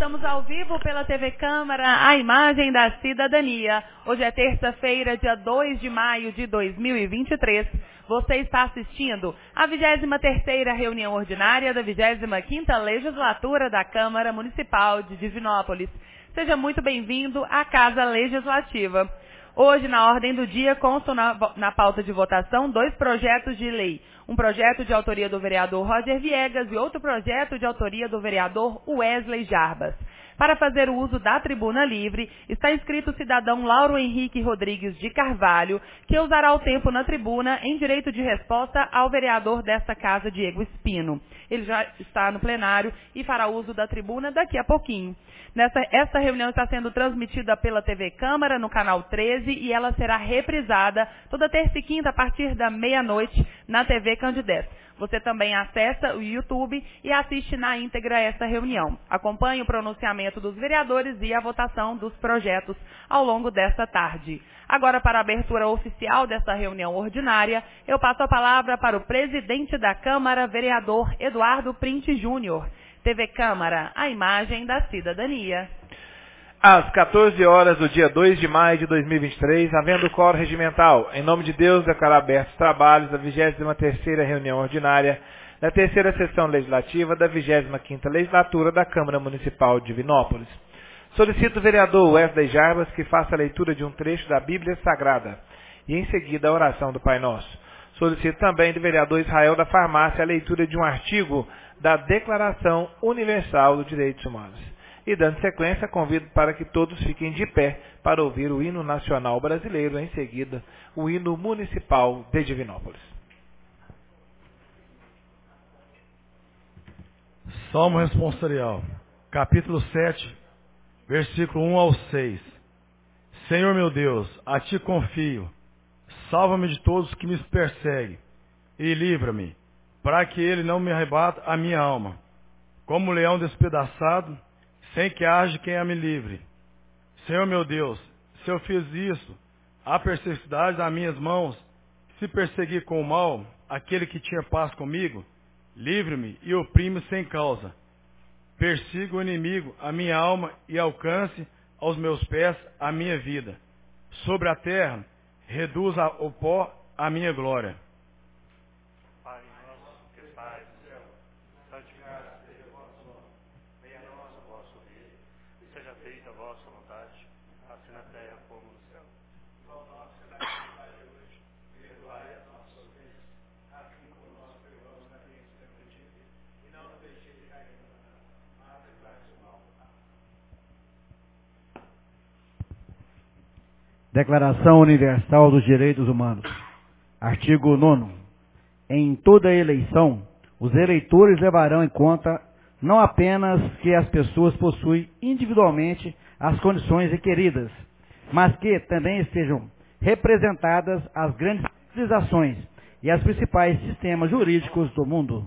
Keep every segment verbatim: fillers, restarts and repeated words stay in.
Estamos ao vivo pela T V Câmara, a imagem da cidadania. Hoje é terça-feira, dia dois de maio de dois mil e vinte e três. Você está assistindo à vigésima terceira reunião ordinária da vigésima quinta legislatura da Câmara Municipal de Divinópolis. Seja muito bem-vindo à Casa Legislativa. Hoje, na ordem do dia, constam na, na pauta de votação dois projetos de lei. Um projeto de autoria do vereador Roger Viegas e outro projeto de autoria do vereador Wesley Jarbas. Para fazer o uso da tribuna livre, está inscrito o cidadão Lauro Henrique Rodrigues de Carvalho, que usará o tempo na tribuna em direito de resposta ao vereador desta casa, Diego Espino. Ele já está no plenário e fará uso da tribuna daqui a pouquinho. Nessa, esta reunião está sendo transmitida pela T V Câmara, no canal treze, e ela será reprisada toda terça e quinta a partir da meia-noite na T V Candidez. Você também acessa o YouTube e assiste na íntegra esta reunião. Acompanhe o pronunciamento dos vereadores e a votação dos projetos ao longo desta tarde. Agora, para a abertura oficial desta reunião ordinária, eu passo a palavra para o presidente da Câmara, vereador Eduardo Printe Júnior. T V Câmara, a imagem da cidadania. Às quatorze horas do dia dois de maio de dois mil e vinte e três, havendo quórum regimental, em nome de Deus, declaro abertos os trabalhos da vigésima terceira reunião ordinária da terceira sessão legislativa da vigésima quinta legislatura da Câmara Municipal de Divinópolis. Solicito o vereador Wesley Jarbas que faça a leitura de um trecho da Bíblia Sagrada e, em seguida, a oração do Pai Nosso. Solicito também do vereador Israel da Farmácia a leitura de um artigo da Declaração Universal dos Direitos Humanos. E, dando sequência, convido para que todos fiquem de pé para ouvir o hino nacional brasileiro, em seguida, o hino municipal de Divinópolis. Salmo responsorial, capítulo sete, versículo um ao seis. Senhor meu Deus, a ti confio, salva-me de todos que me perseguem, e livra-me, para que ele não me arrebata a minha alma, como um leão despedaçado, sem que haja quem a me livre. Senhor meu Deus, se eu fiz isso, há perversidade nas minhas mãos, se persegui com o mal aquele que tinha paz comigo, livre-me e oprime sem causa. Persiga o inimigo a minha alma e alcance aos meus pés a minha vida. Sobre a terra, reduza ao pó a minha glória. Pai nosso que estais no céu, santificado seja o vosso nome. Venha a nós o vosso reino, seja feita a vossa vontade, assim na terra como no céu. O pão nosso que nos dai hoje, perdoai as nossas ofensas, assim como nós perdoamos a quem nos tem ofendido, e não nos deixeis cair em tentação, mas livrai-nos do mal. Declaração Universal dos Direitos Humanos. Artigo nono. Em toda eleição, os eleitores levarão em conta não apenas que as pessoas possuem individualmente as condições requeridas, mas que também estejam representadas as grandes civilizações e os principais sistemas jurídicos do mundo.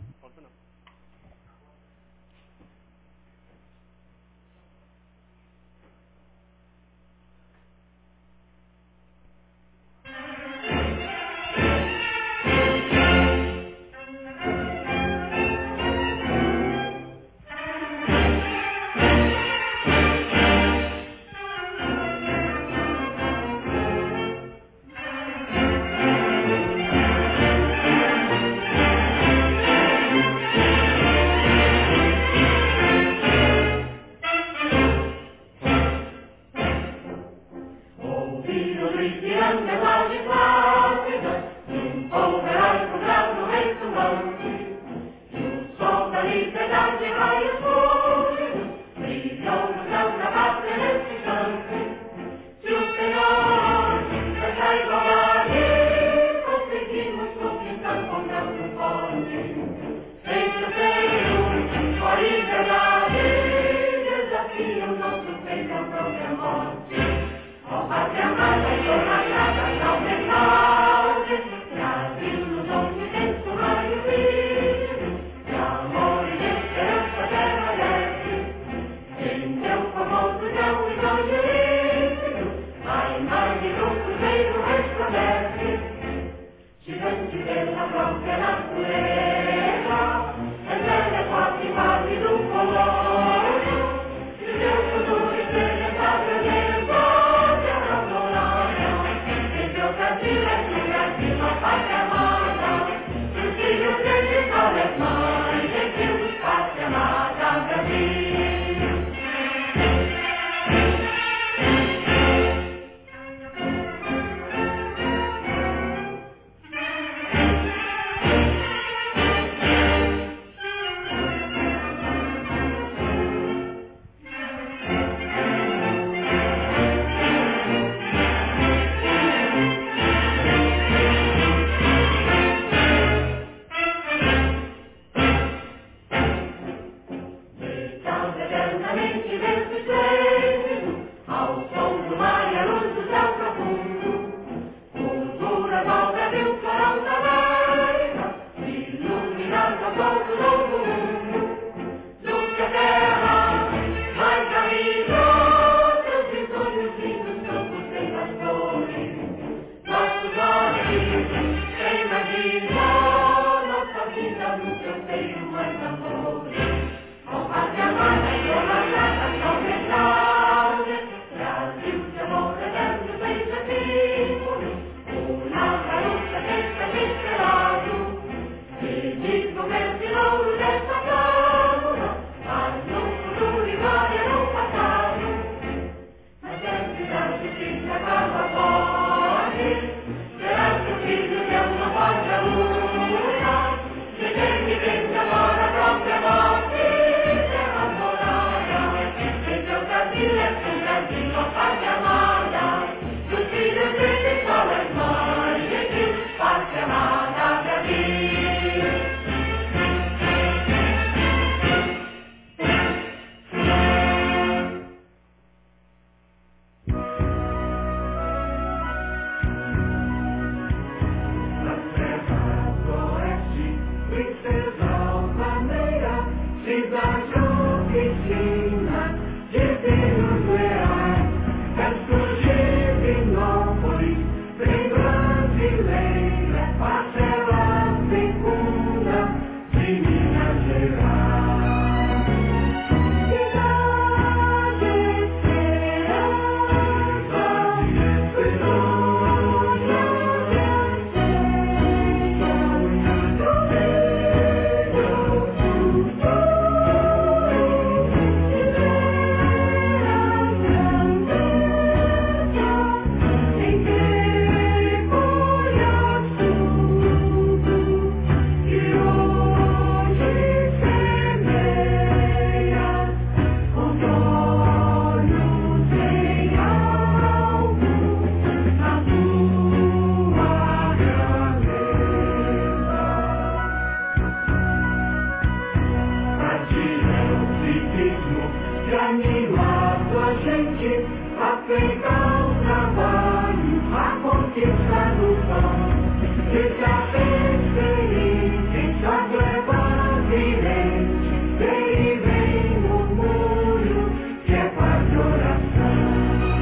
animado a gente a pegar o trabalho, a conquista do pão. Desaperceber quem só leva direito, e vem o murmúrio que é paz de oração.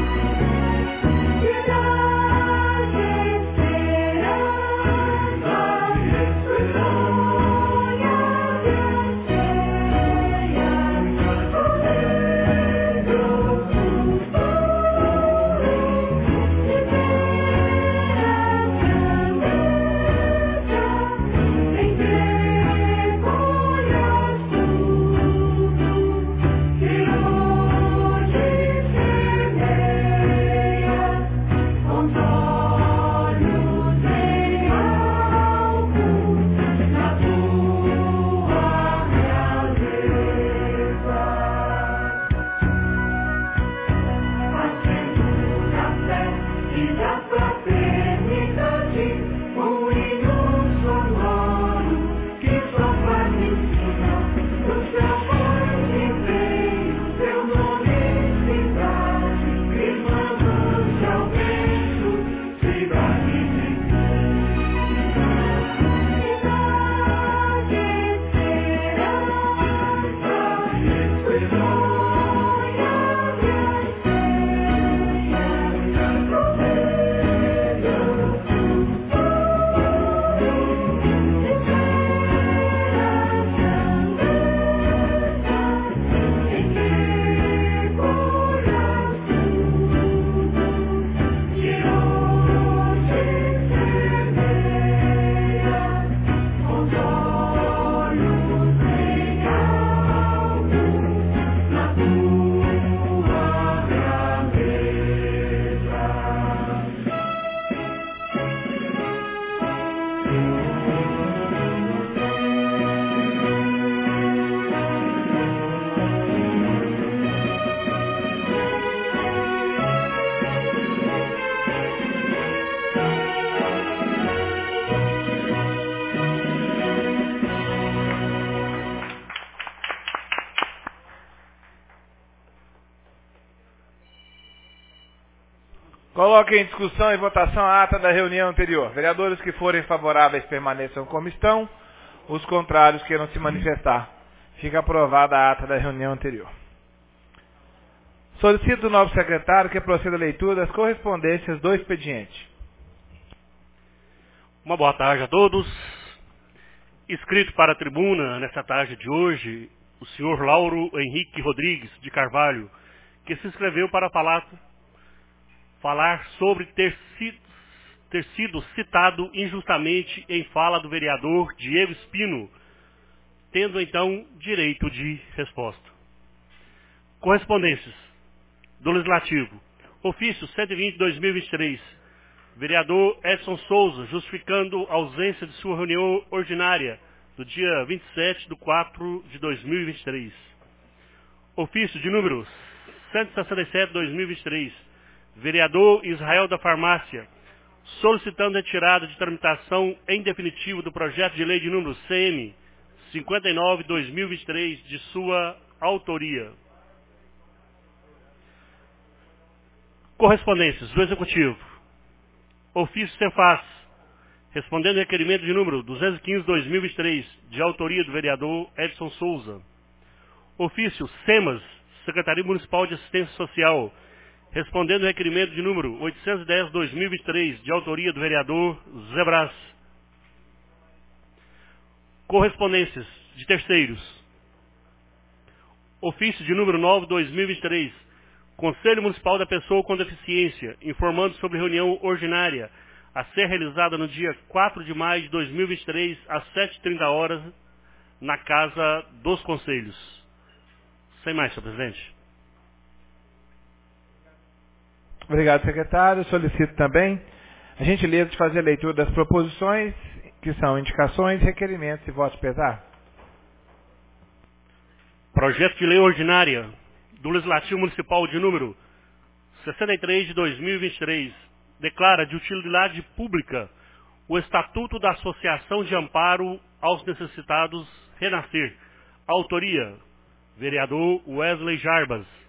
Cidade, esperança, sonha, anseia, o Deus do Coloque em discussão e votação a ata da reunião anterior. Vereadores que forem favoráveis permaneçam como estão. Os contrários queiram se manifestar. Fica aprovada a ata da reunião anterior. Solicito do novo secretário que proceda a leitura das correspondências do expediente. Uma boa tarde a todos. Inscrito para a tribuna nesta tarde de hoje, o senhor Lauro Henrique Rodrigues de Carvalho, que se inscreveu para falar, falar sobre ter sido, ter sido citado injustamente em fala do vereador Diego Espino, tendo então direito de resposta. Correspondências do Legislativo. Ofício cento e vinte de dois mil e vinte e três. Vereador Edson Souza, justificando a ausência de sua reunião ordinária do dia vinte e sete de quatro de dois mil e vinte e três. Ofício de número cento e sessenta e sete de dois mil e vinte e três. Vereador Israel da Farmácia, solicitando a retirada de tramitação em definitivo do projeto de lei de número C M cinquenta e nove de dois mil e vinte e três, de sua autoria. Correspondências do Executivo. Ofício Cefaz, respondendo ao requerimento de número duzentos e quinze de dois mil e vinte e três, de autoria do vereador Edson Souza. Ofício SEMAS, Secretaria Municipal de Assistência Social, respondendo ao requerimento de número oitocentos e dez de dois mil e vinte e três, de autoria do vereador Zé Brás. Correspondências de terceiros. Ofício de número nove de dois mil e vinte e três, Conselho Municipal da Pessoa com Deficiência, informando sobre reunião ordinária a ser realizada no dia quatro de maio de dois mil e vinte e três, às sete e trinta horas, na Casa dos Conselhos. Sem mais, senhor presidente. Obrigado, secretário. Solicito também a gentileza de fazer a leitura das proposições, que são indicações, requerimentos e votos de pesar. Projeto de lei ordinária do Legislativo Municipal de número sessenta e três de dois mil e vinte e três, declara de utilidade pública o Estatuto da Associação de Amparo aos Necessitados Renascer. Autoria, vereador Wesley Jarbas.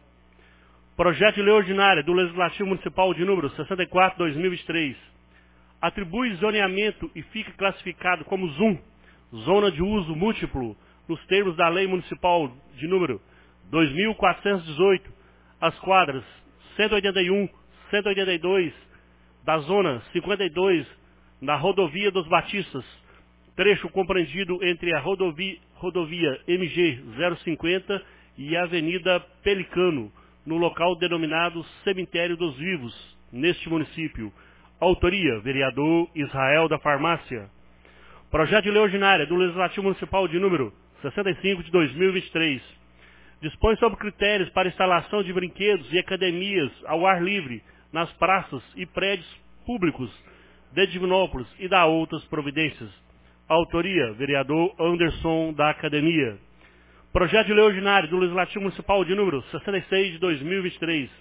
Projeto de Lei Ordinária do Legislativo Municipal de número sessenta e quatro, dois mil e vinte e três. Atribui zoneamento e fica classificado como ZUM, Zona de Uso Múltiplo, nos termos da Lei Municipal de número dois mil quatrocentos e dezoito, as quadras cento e oitenta e um, cento e oitenta e dois, da Zona cinquenta e dois, na Rodovia dos Batistas, trecho compreendido entre a rodovia, rodovia M G zero cinquenta e a Avenida Pelicano, no local denominado Cemitério dos Vivos, neste município. Autoria, vereador Israel da Farmácia. Projeto de Lei Ordinária do Legislativo Municipal de número sessenta e cinco de dois mil e vinte e três. Dispõe sobre critérios para instalação de brinquedos e academias ao ar livre nas praças e prédios públicos de Divinópolis e dá outras providências. Autoria, vereador Anderson da Academia. Projeto de Lei Ordinária do Legislativo Municipal de número sessenta e seis de dois mil e vinte e três.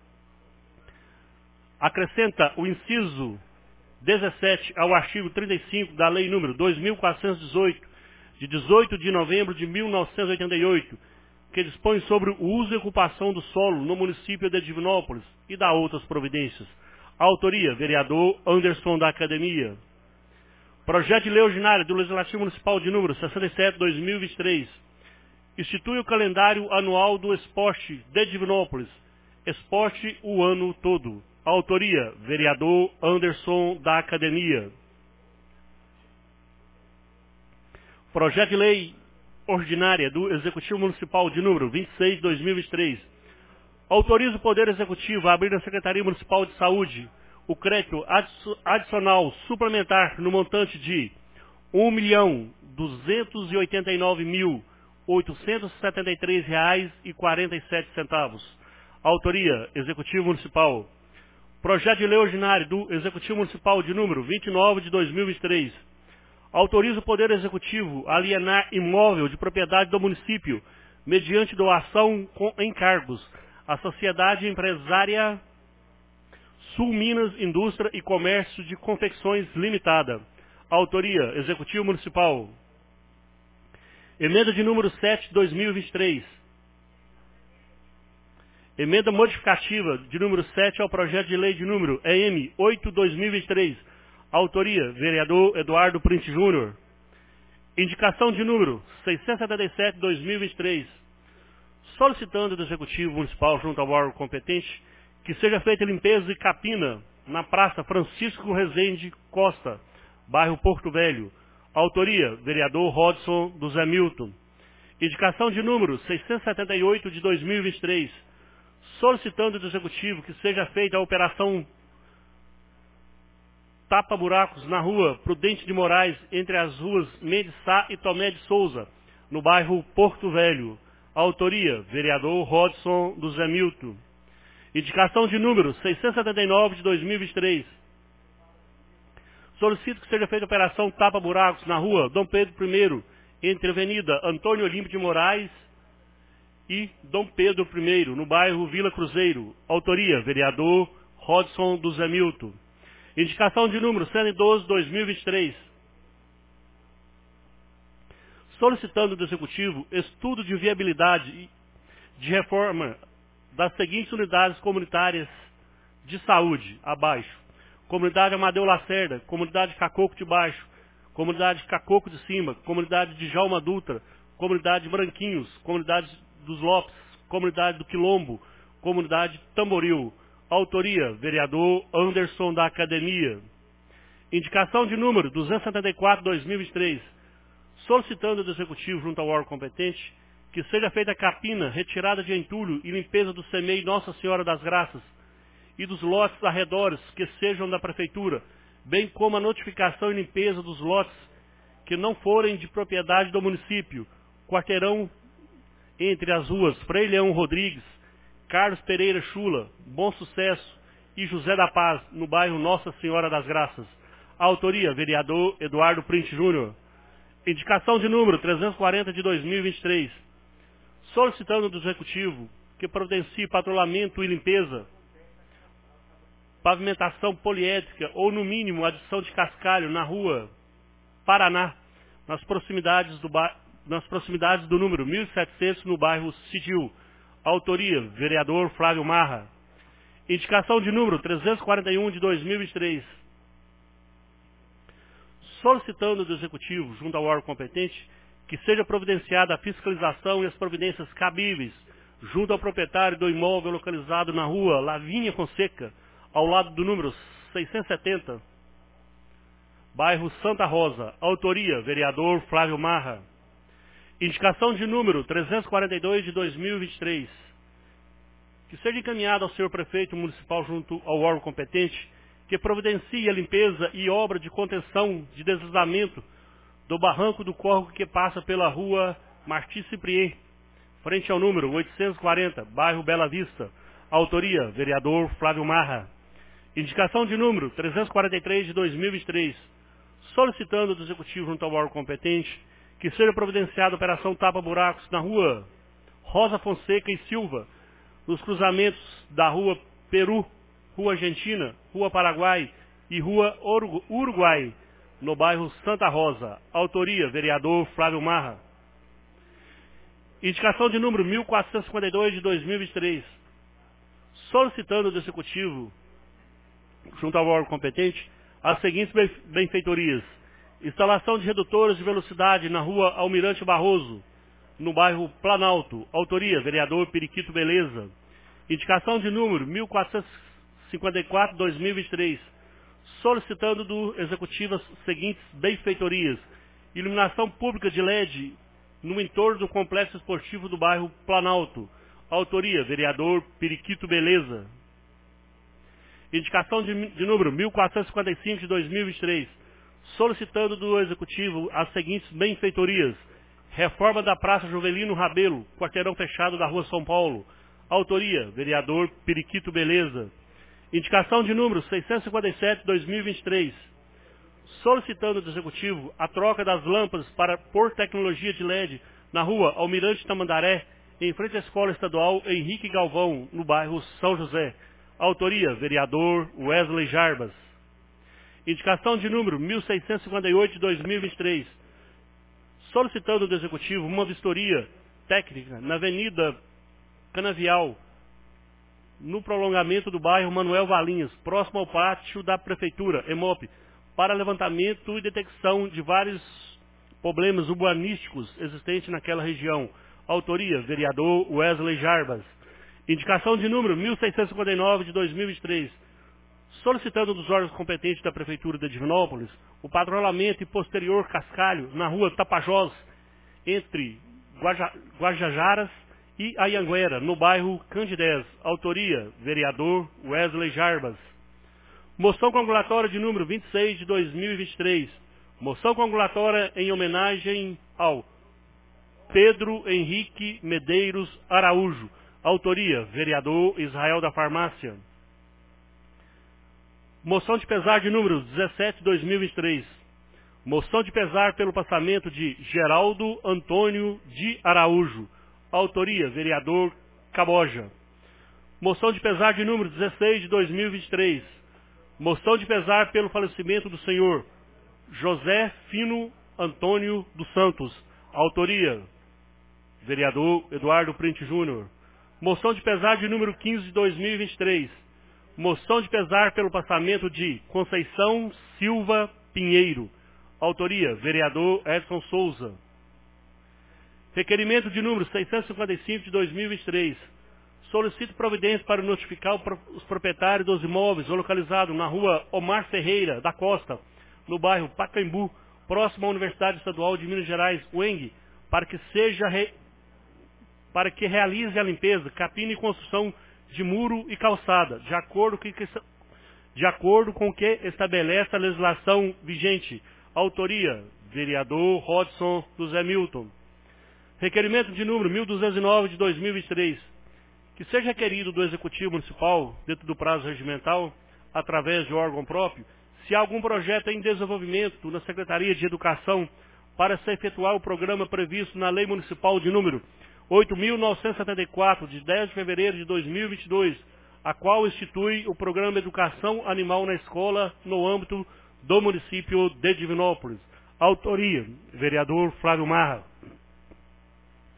Acrescenta o inciso dezessete ao artigo trinta e cinco da Lei número dois mil quatrocentos e dezoito, de dezoito de novembro de mil novecentos e oitenta e oito, que dispõe sobre o uso e ocupação do solo no município de Divinópolis e dá outras providências. Autoria, vereador Anderson da Academia. Projeto de Lei Ordinária do Legislativo Municipal de número sessenta e sete, dois mil e vinte e três. Institui o calendário anual do esporte de Divinópolis. Esporte o ano todo. Autoria, vereador Anderson da Academia. Projeto de Lei Ordinária do Executivo Municipal de número vinte e seis, dois mil e vinte e três. Autoriza o Poder Executivo a abrir na Secretaria Municipal de Saúde o crédito adicional suplementar no montante de um milhão duzentos e oitenta e nove mil oitocentos e setenta e três reais e quarenta e sete centavos. Autoria, Executivo Municipal. Projeto de Lei Ordinário do Executivo Municipal de número vinte e nove de dois mil e vinte e três. Autoriza o Poder Executivo a alienar imóvel de propriedade do município, mediante doação com encargos, à Sociedade Empresária Sul Minas Indústria e Comércio de Confecções Limitada. Autoria, Executivo Municipal. Emenda de número sete de dois mil e vinte e três. Emenda modificativa de número sete ao projeto de lei de número E M oito de dois mil e vinte e três. Autoria, vereador Eduardo Print Júnior. Indicação de número seiscentos e setenta e sete de dois mil e vinte e três. Solicitando do Executivo Municipal junto ao órgão competente que seja feita limpeza e capina na Praça Francisco Rezende Costa, bairro Porto Velho. Autoria, vereador Rodson do Zé Milton. Indicação de número seiscentos e setenta e oito de dois mil e vinte e três. Solicitando do Executivo que seja feita a operação tapa-buracos na rua Prudente de Moraes, entre as ruas Mendes Sá e Tomé de Souza, no bairro Porto Velho. Autoria, vereador Rodson do Zé Milton. Indicação de número seiscentos e setenta e nove de dois mil e vinte e três. Solicito que seja feita a operação tapa-buracos na rua Dom Pedro I, entre a Avenida Antônio Olímpio de Moraes e Dom Pedro I, no bairro Vila Cruzeiro. Autoria, vereador Rodson do Zé Milton. Indicação de número cento e doze de dois mil e vinte e três. Solicitando do Executivo estudo de viabilidade de reforma das seguintes unidades comunitárias de saúde, abaixo. Comunidade Amadeu Lacerda, Comunidade Cacoco de Baixo, Comunidade Cacoco de Cima, Comunidade de Jalma Dutra, Comunidade Branquinhos, Comunidade dos Lopes, Comunidade do Quilombo, Comunidade Tamboril. Autoria, vereador Anderson da Academia. Indicação de número duzentos e setenta e quatro de dois mil e vinte e três. Solicitando do Executivo junto ao órgão competente que seja feita a capina, retirada de entulho e limpeza do C M E I Nossa Senhora das Graças e dos lotes arredores que sejam da Prefeitura, bem como a notificação e limpeza dos lotes que não forem de propriedade do município, quarteirão entre as ruas Frei Leão Rodrigues, Carlos Pereira Chula, Bom Sucesso e José da Paz, no bairro Nossa Senhora das Graças. Autoria, vereador Eduardo Print Júnior. Indicação de número trezentos e quarenta de dois mil e vinte e três. Solicitando do Executivo que providencie patrulhamento e limpeza, pavimentação poliédrica ou, no mínimo, adição de cascalho na rua Paraná, nas proximidades do, ba... nas proximidades do número mil e setecentos, no bairro Cidil. Autoria, vereador Flávio Marra. Indicação de número trezentos e quarenta e um de dois mil e vinte e três. Solicitando do Executivo, junto ao órgão competente, que seja providenciada a fiscalização e as providências cabíveis junto ao proprietário do imóvel localizado na rua Lavínia Fonseca, ao lado do número seiscentos e setenta, bairro Santa Rosa. Autoria, vereador Flávio Marra. Indicação de número trezentos e quarenta e dois de dois mil e vinte e três. Que seja encaminhado ao senhor prefeito municipal junto ao órgão competente, que providencie a limpeza e obra de contenção de deslizamento do barranco do córrego que passa pela rua Martí Ciprier, frente ao número oitocentos e quarenta, bairro Bela Vista. Autoria, vereador Flávio Marra. Indicação de número trezentos e quarenta e três de dois mil e vinte e três. Solicitando do Executivo junto ao órgão competente que seja providenciada a operação tapa-buracos na rua Rosa Fonseca e Silva, nos cruzamentos da rua Peru, Rua Argentina, Rua Paraguai e Rua Uruguai, no bairro Santa Rosa. Autoria, vereador Flávio Marra. Indicação de número mil quatrocentos e cinquenta e dois de dois mil e vinte e três. Solicitando do Executivo, junto ao órgão competente, as seguintes benfeitorias: instalação de redutores de velocidade na rua Almirante Barroso, no bairro Planalto. Autoria, vereador Periquito Beleza. Indicação de número mil quatrocentos e cinquenta e quatro de dois mil e vinte e três. Solicitando do Executivo as seguintes benfeitorias: iluminação pública de L E D no entorno do complexo esportivo do bairro Planalto. Autoria, vereador Periquito Beleza. Indicação de, de número mil quatrocentos e cinquenta e cinco de dois mil e vinte e três. Solicitando do Executivo as seguintes benfeitorias: reforma da Praça Jovelino Rabelo, quarteirão fechado da Rua São Paulo. Autoria, vereador Periquito Beleza. Indicação de número seiscentos e cinquenta e sete de dois mil e vinte e três. Solicitando do Executivo a troca das lâmpadas para por tecnologia de L E D na rua Almirante Tamandaré, em frente à Escola Estadual Henrique Galvão, no bairro São José. Autoria, vereador Wesley Jarbas. Indicação de número mil seiscentos e cinquenta e oito de dois mil e vinte e três. Solicitando do Executivo uma vistoria técnica na Avenida Canavial, no prolongamento do bairro Manuel Valinhos, próximo ao pátio da Prefeitura, EMOP, para levantamento e detecção de vários problemas urbanísticos existentes naquela região. Autoria, vereador Wesley Jarbas. Indicação de número mil seiscentos e cinquenta e nove de dois mil e vinte e três. Solicitando dos órgãos competentes da Prefeitura de Divinópolis o patrulhamento e posterior cascalho na rua Tapajós, entre Guaja, Guajajaras e Ayanguera, no bairro Candidez. Autoria, vereador Wesley Jarbas. Moção congulatória de número vinte e seis de dois mil e vinte e três. Moção congulatória em homenagem ao Pedro Henrique Medeiros Araújo. Autoria, vereador Israel da Farmácia. Moção de pesar de número dezessete de dois mil e vinte e três. Moção de pesar pelo passamento de Geraldo Antônio de Araújo. Autoria, vereador Caboja. Moção de pesar de número dezesseis de dois mil e vinte e três. Moção de pesar pelo falecimento do senhor José Fino Antônio dos Santos. Autoria, vereador Eduardo Printe Júnior. Moção de pesar de número quinze de dois mil e vinte e três. Moção de pesar pelo passamento de Conceição Silva Pinheiro. Autoria, vereador Edson Souza. Requerimento de número seiscentos e cinquenta e cinco de dois mil e vinte e três. Solicito providência para notificar os proprietários dos imóveis localizados na rua Omar Ferreira da Costa, no bairro Pacaembu, próximo à Universidade Estadual de Minas Gerais, U E N G, para que seja re... para que realize a limpeza, capina e construção de muro e calçada, de acordo, que... de acordo com o que estabelece a legislação vigente. Autoria, vereador Rodson José Milton. Requerimento de número mil duzentos e nove de dois mil e vinte e três. Que seja requerido do Executivo Municipal, dentro do prazo regimental, através de órgão próprio, se há algum projeto em desenvolvimento na Secretaria de Educação para se efetuar o programa previsto na Lei Municipal de número oito mil novecentos e setenta e quatro, de dez de fevereiro de dois mil e vinte e dois, a qual institui o programa Educação Animal na Escola no âmbito do município de Divinópolis. Autoria, vereador Flávio Marra.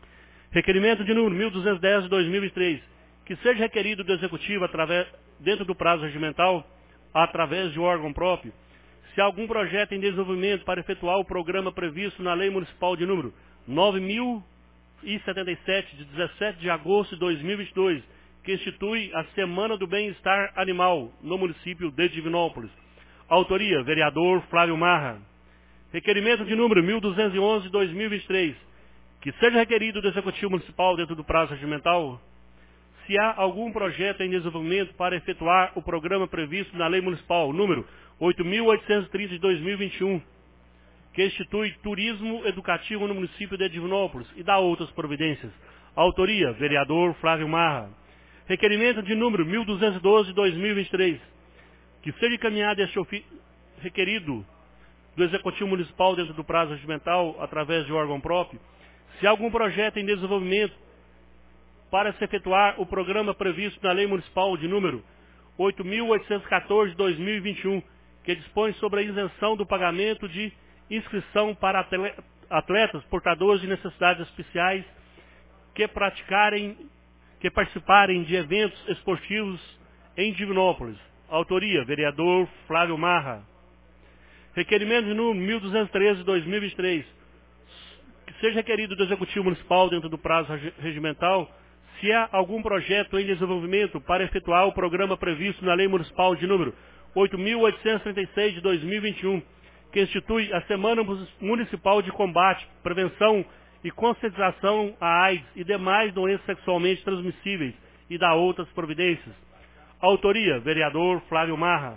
Requerimento de número mil duzentos e dez de dois mil e vinte e três, que seja requerido do Executivo, através, dentro do prazo regimental, através de um órgão próprio, se algum projeto em desenvolvimento para efetuar o programa previsto na Lei Municipal de número nove mil e setenta e sete, de dezessete de agosto de dois mil e vinte e dois, que institui a Semana do Bem-Estar Animal no município de Divinópolis. Autoria, vereador Flávio Marra. Requerimento de número mil duzentos e onze de dois mil e vinte e três, que seja requerido do Executivo Municipal dentro do prazo regimental, se há algum projeto em desenvolvimento para efetuar o programa previsto na Lei Municipal número oito mil oitocentos e trinta de dois mil e vinte e um, que institui turismo educativo no município de Divinópolis e dá outras providências. Autoria, vereador Flávio Marra. Requerimento de número mil duzentos e doze de dois mil e vinte e três, que seja encaminhado este ofício requerido do Executivo Municipal dentro do prazo regimental, através de órgão próprio, se há algum projeto em desenvolvimento para se efetuar o programa previsto na Lei Municipal de número oito mil oitocentos e quatorze de dois mil e vinte e um, que dispõe sobre a isenção do pagamento de inscrição para atletas portadores de necessidades especiais que praticarem, que participarem de eventos esportivos em Divinópolis. Autoria, vereador Flávio Marra. Requerimento de número mil duzentos e treze de dois mil e vinte e três, que seja requerido do Executivo Municipal dentro do prazo regimental, se há algum projeto em desenvolvimento para efetuar o programa previsto na Lei Municipal de número oito mil oitocentos e trinta e seis de dois mil e vinte e um, que institui a Semana Municipal de Combate, Prevenção e Conscientização à AIDS e demais doenças sexualmente transmissíveis e dá outras providências. Autoria, vereador Flávio Marra.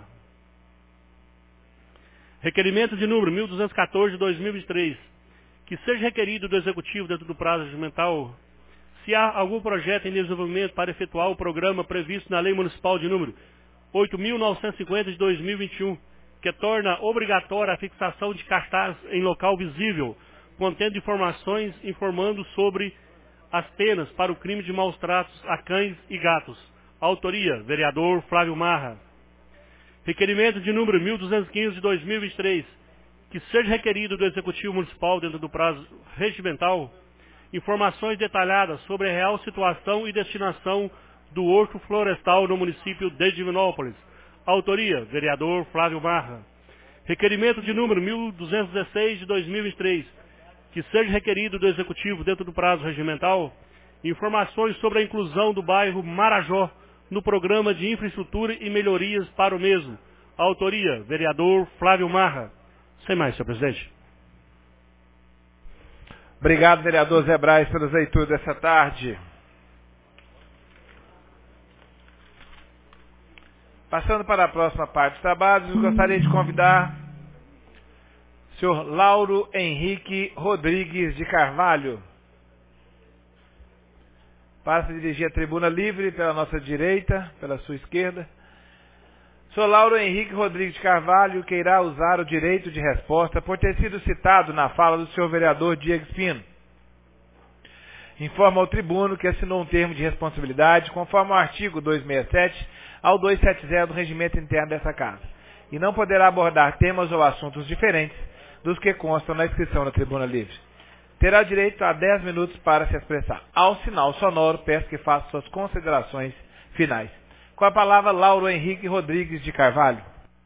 Requerimento de número mil duzentos e quatorze de dois mil e vinte e três, que seja requerido do Executivo dentro do prazo regimental, se há algum projeto em desenvolvimento para efetuar o programa previsto na Lei Municipal de número oito mil novecentos e cinquenta de dois mil e vinte e um, que torna obrigatória a fixação de cartaz em local visível, contendo informações informando sobre as penas para o crime de maus tratos a cães e gatos. Autoria, vereador Flávio Marra. Requerimento de número mil duzentos e quinze de dois mil e vinte e três, que seja requerido do Executivo Municipal dentro do prazo regimental, informações detalhadas sobre a real situação e destinação do horto florestal no município de Divinópolis. Autoria, vereador Flávio Marra. Requerimento de número mil duzentos e dezesseis de dois mil e vinte e três, que seja requerido do Executivo dentro do prazo regimental, informações sobre a inclusão do bairro Marajó no programa de infraestrutura e melhorias para o mesmo. Autoria, vereador Flávio Marra. Sem mais, senhor presidente. Obrigado, vereador Zé Braz, pelas leituras dessa tarde. Passando para a próxima parte dos trabalhos, eu gostaria de convidar o senhor Lauro Henrique Rodrigues de Carvalho para se dirigir à tribuna livre pela nossa direita, pela sua esquerda. O senhor Lauro Henrique Rodrigues de Carvalho queirá usar o direito de resposta por ter sido citado na fala do senhor vereador Diego Espino. Informa ao tribuno que assinou um termo de responsabilidade conforme o artigo duzentos e sessenta e sete ao duzentos e setenta do regimento interno dessa casa, e não poderá abordar temas ou assuntos diferentes dos que constam na inscrição na tribuna livre. Terá direito a dez minutos para se expressar. Ao sinal sonoro, peço que faça suas considerações finais. Com a palavra, Lauro Henrique Rodrigues de Carvalho.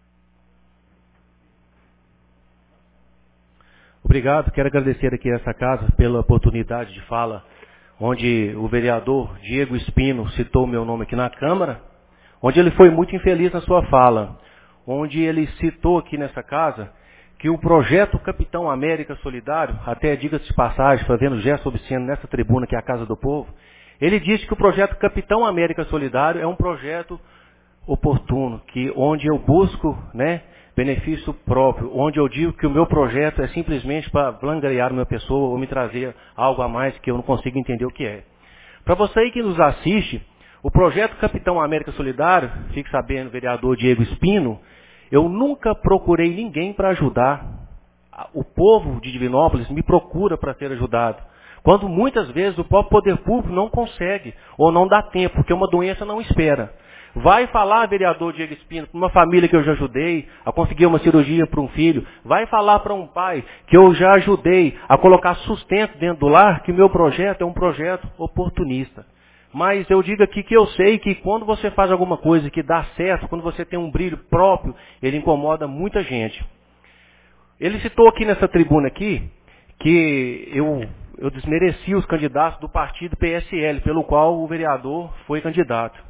Obrigado, quero agradecer aqui a essa casa pela oportunidade de fala, onde o vereador Diego Espino citou meu nome aqui na Câmara, onde ele foi muito infeliz na sua fala, onde ele citou aqui nessa casa que o projeto Capitão América Solidário, até diga-se de passagem, fazendo gesto obsceno nessa tribuna que é a Casa do Povo, ele disse que o projeto Capitão América Solidário é um projeto oportuno, que onde eu busco, né, benefício próprio, onde eu digo que o meu projeto é simplesmente para vangloriar minha pessoa ou me trazer algo a mais que eu não consigo entender o que é. Para você aí que nos assiste, o projeto Capitão América Solidário, fique sabendo, vereador Diego Espino, eu nunca procurei ninguém para ajudar. O povo de Divinópolis me procura para ser ajudado. Quando muitas vezes o próprio poder público não consegue ou não dá tempo, porque uma doença não espera. Vai falar, vereador Diego Espino, para uma família que eu já ajudei a conseguir uma cirurgia para um filho. Vai falar para um pai que eu já ajudei a colocar sustento dentro do lar, que meu projeto é um projeto oportunista. Mas eu digo aqui que eu sei que quando você faz alguma coisa que dá certo, quando você tem um brilho próprio, ele incomoda muita gente. Ele citou aqui nessa tribuna aqui que eu, eu desmereci os candidatos do partido P S L, pelo qual o vereador foi candidato.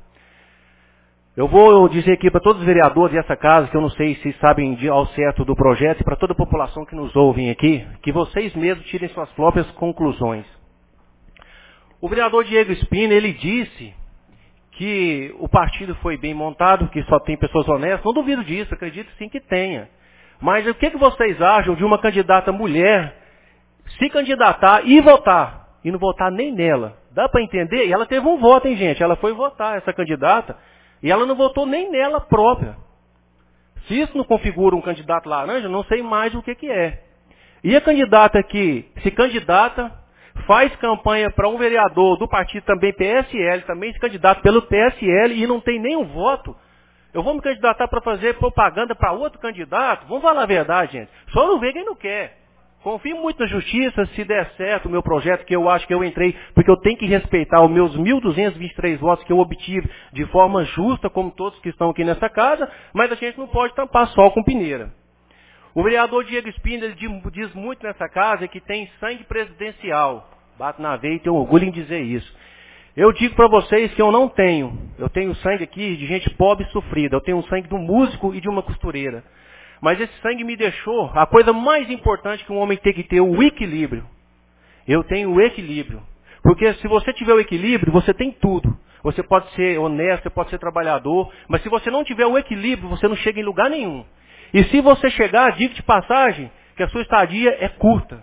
Eu vou dizer aqui para todos os vereadores dessa casa, que eu não sei se sabem de, ao certo do projeto, e para toda a população que nos ouvem aqui, que vocês mesmos tirem suas próprias conclusões. O vereador Diego Espino, ele disse que o partido foi bem montado, que só tem pessoas honestas. Não duvido disso, acredito sim que tenha. Mas o que, que vocês acham de uma candidata mulher se candidatar e votar, e não votar nem nela? Dá para entender? E ela teve um voto, hein, gente? Ela foi votar, essa candidata, e ela não votou nem nela própria. Se isso não configura um candidato laranja, não sei mais o que, que é. E a candidata que se candidata, faz campanha para um vereador do partido também P S L, também se candidata pelo P S L e não tem nenhum voto. Eu vou me candidatar para fazer propaganda para outro candidato? Vamos falar a verdade, gente. Só não vê quem não quer. Confio muito na justiça, se der certo o meu projeto, que eu acho que eu entrei, porque eu tenho que respeitar os meus mil duzentos e vinte e três votos que eu obtive de forma justa, como todos que estão aqui nessa casa, mas a gente não pode tampar sol com peneira. O vereador Diego Espino, ele diz muito nessa casa que tem sangue presidencial. Bato na veia e tenho orgulho em dizer isso. Eu digo para vocês que eu não tenho. Eu tenho sangue aqui de gente pobre e sofrida. Eu tenho o sangue de um músico e de uma costureira. Mas esse sangue me deixou a coisa mais importante que um homem tem que ter, o equilíbrio. Eu tenho o equilíbrio. Porque se você tiver o equilíbrio, você tem tudo. Você pode ser honesto, você pode ser trabalhador, mas se você não tiver o equilíbrio, você não chega em lugar nenhum. E se você chegar, digo de passagem, que a sua estadia é curta.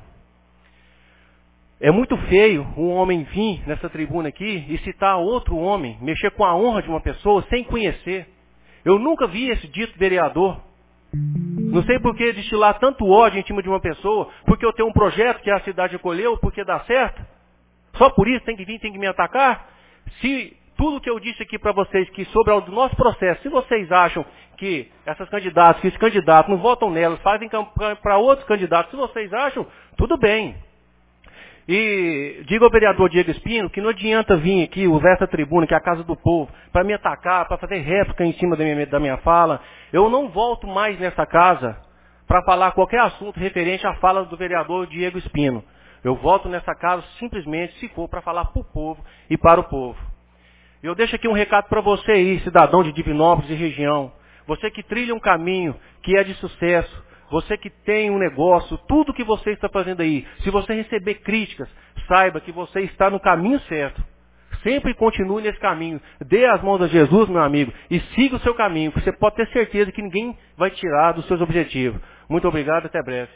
É muito feio um homem vir nessa tribuna aqui e citar outro homem, mexer com a honra de uma pessoa sem conhecer. Eu nunca vi esse dito vereador. Não sei por que destilar tanto ódio em cima de uma pessoa, porque eu tenho um projeto que a cidade acolheu, porque dá certo. Só por isso tem que vir, tem que me atacar? Se tudo que eu disse aqui para vocês, que sobre o nosso processo, se vocês acham que essas candidatas, que esses candidatos não votam nelas, fazem campanha para outros candidatos, se vocês acham, tudo bem. E digo ao vereador Diego Espino que não adianta vir aqui, usar essa tribuna, que é a casa do povo, para me atacar, para fazer réplica em cima da minha, da minha fala. Eu não volto mais nessa casa para falar qualquer assunto referente à fala do vereador Diego Espino. Eu volto nessa casa simplesmente, se for, para falar para o povo e para o povo. Eu deixo aqui um recado para você aí, cidadão de Divinópolis e região. Você que trilha um caminho que é de sucesso. Você que tem um negócio, tudo que você está fazendo aí, se você receber críticas, saiba que você está no caminho certo. Sempre continue nesse caminho. Dê as mãos a Jesus, meu amigo, e siga o seu caminho. Você pode ter certeza que ninguém vai tirar dos seus objetivos. Muito obrigado, até breve.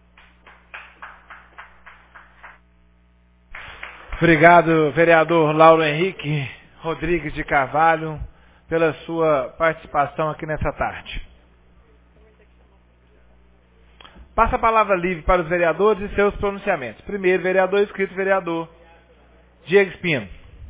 Obrigado, vereador Lauro Henrique Rodrigues de Carvalho, pela sua participação aqui nessa tarde. Passa a palavra livre para os vereadores e seus pronunciamentos. Primeiro, vereador inscrito, vereador Diego Espino.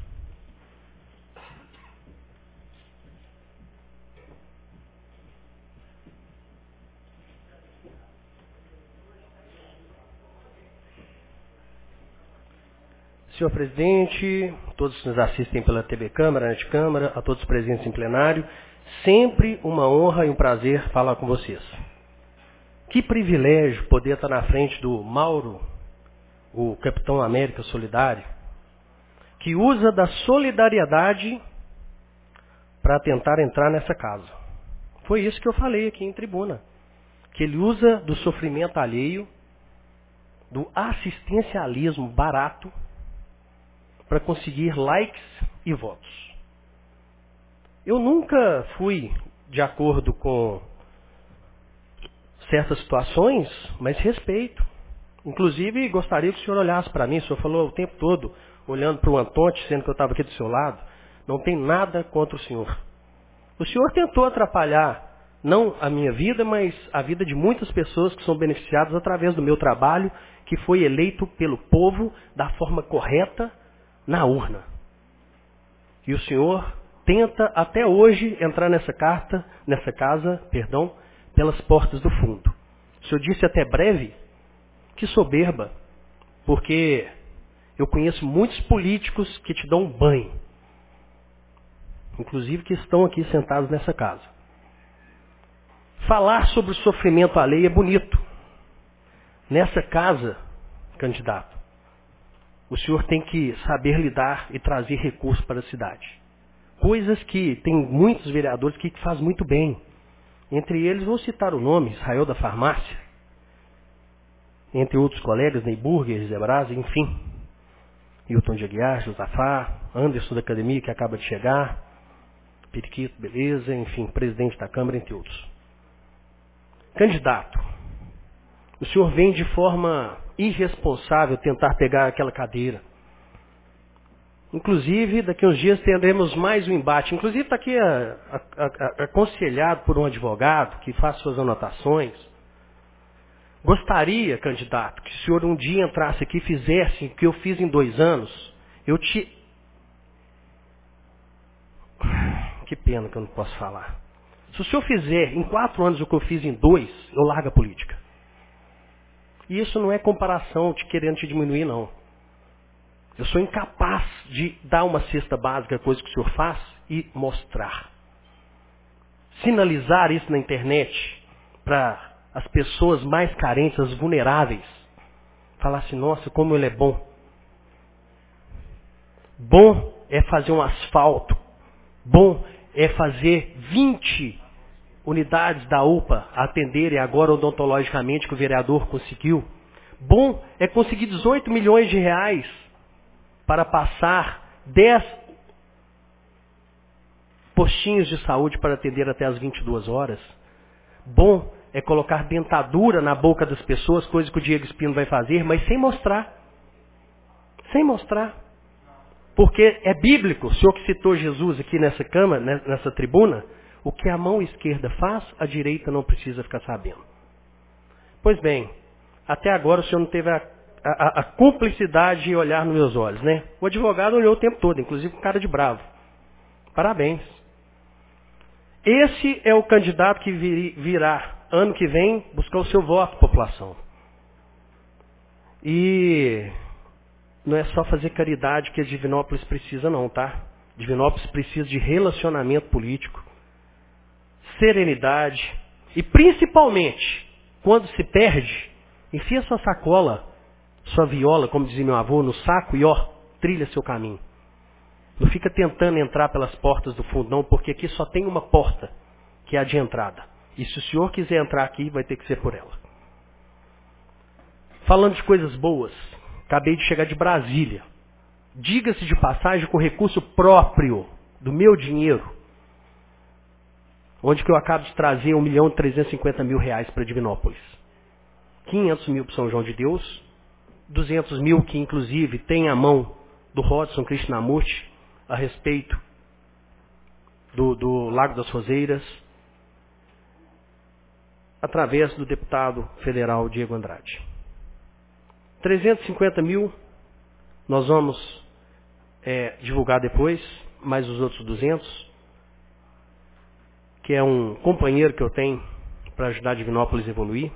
Senhor presidente, todos que nos assistem pela T V Câmara, Net Câmara, a todos presentes em plenário, sempre uma honra e um prazer falar com vocês. Que privilégio poder estar na frente do Mauro, o Capitão América Solidário, que usa da solidariedade para tentar entrar nessa casa. Foi isso que eu falei aqui em tribuna. Que ele usa do sofrimento alheio, do assistencialismo barato, para conseguir likes e votos. Eu nunca fui de acordo com certas situações, mas respeito. Inclusive, gostaria que o senhor olhasse para mim. O senhor falou o tempo todo, olhando para o Antonte, sendo que eu estava aqui do seu lado. Não tem nada contra o senhor. O senhor tentou atrapalhar, não a minha vida, mas a vida de muitas pessoas que são beneficiadas através do meu trabalho, que foi eleito pelo povo da forma correta na urna. E o senhor tenta até hoje entrar nessa carta, nessa casa, perdão, pelas portas do fundo. O senhor disse até breve, que soberba, porque eu conheço muitos políticos que te dão um banho, inclusive que estão aqui sentados nessa casa. Falar sobre o sofrimento alheio é bonito. Nessa casa, candidato, o senhor tem que saber lidar e trazer recursos para a cidade. Coisas que tem muitos vereadores que fazem muito bem. Entre eles, vou citar o nome, Israel da Farmácia, entre outros colegas, Ney Burger, Zé Brás, enfim. Hilton de Aguiar, Josafá, Anderson da Academia, que acaba de chegar, Periquito, beleza, enfim, presidente da Câmara, entre outros. Candidato, o senhor vem de forma irresponsável tentar pegar aquela cadeira. Inclusive, daqui a uns dias teremos mais um embate. Inclusive, está aqui a, a, a, aconselhado por um advogado que faz suas anotações. Gostaria, candidato, que o senhor um dia entrasse aqui e fizesse o que eu fiz em dois anos. Eu te... Que pena que eu não posso falar. Se o senhor fizer em quatro anos o que eu fiz em dois, eu largo a política. E isso não é comparação te querendo te diminuir, não. Eu sou incapaz de dar uma cesta básica, coisa que o senhor faz, e mostrar. Sinalizar isso na internet para as pessoas mais carentes, as vulneráveis. Falar assim, nossa, como ele é bom. Bom é fazer um asfalto. Bom é fazer vinte unidades da U P A atenderem agora odontologicamente que o vereador conseguiu. Bom é conseguir dezoito milhões de reais para passar dez postinhos de saúde para atender até as vinte e duas horas. Bom é colocar dentadura na boca das pessoas, coisa que o Diego Espino vai fazer, mas sem mostrar. Sem mostrar. Porque é bíblico, o senhor que citou Jesus aqui nessa câmara, nessa tribuna, o que a mão esquerda faz, a direita não precisa ficar sabendo. Pois bem, até agora o senhor não teve a, a, a cumplicidade de olhar nos meus olhos, né? O advogado olhou o tempo todo, inclusive com cara de bravo. Parabéns. Esse é o candidato que vir, virá, ano que vem, buscar o seu voto, população. E não é só fazer caridade que a Divinópolis precisa não, tá? Divinópolis precisa de relacionamento político, serenidade e principalmente, quando se perde, enfia sua sacola, sua viola, como dizia meu avô, no saco e ó, trilha seu caminho. Não fica tentando entrar pelas portas do fundo não, porque aqui só tem uma porta, que é a de entrada. E se o senhor quiser entrar aqui, vai ter que ser por ela. Falando de coisas boas, acabei de chegar de Brasília. Diga-se de passagem com recurso próprio do meu dinheiro, onde que eu acabo de trazer um milhão e trezentos e cinquenta mil reais para Divinópolis. quinhentos mil para São João de Deus, duzentos mil que inclusive tem a mão do Rodson Krishnamurti a respeito do, do Lago das Roseiras, através do deputado federal Diego Andrade. trezentos e cinquenta mil nós vamos é, divulgar depois, mais os outros duzentos, que é um companheiro que eu tenho para ajudar a Divinópolis a evoluir.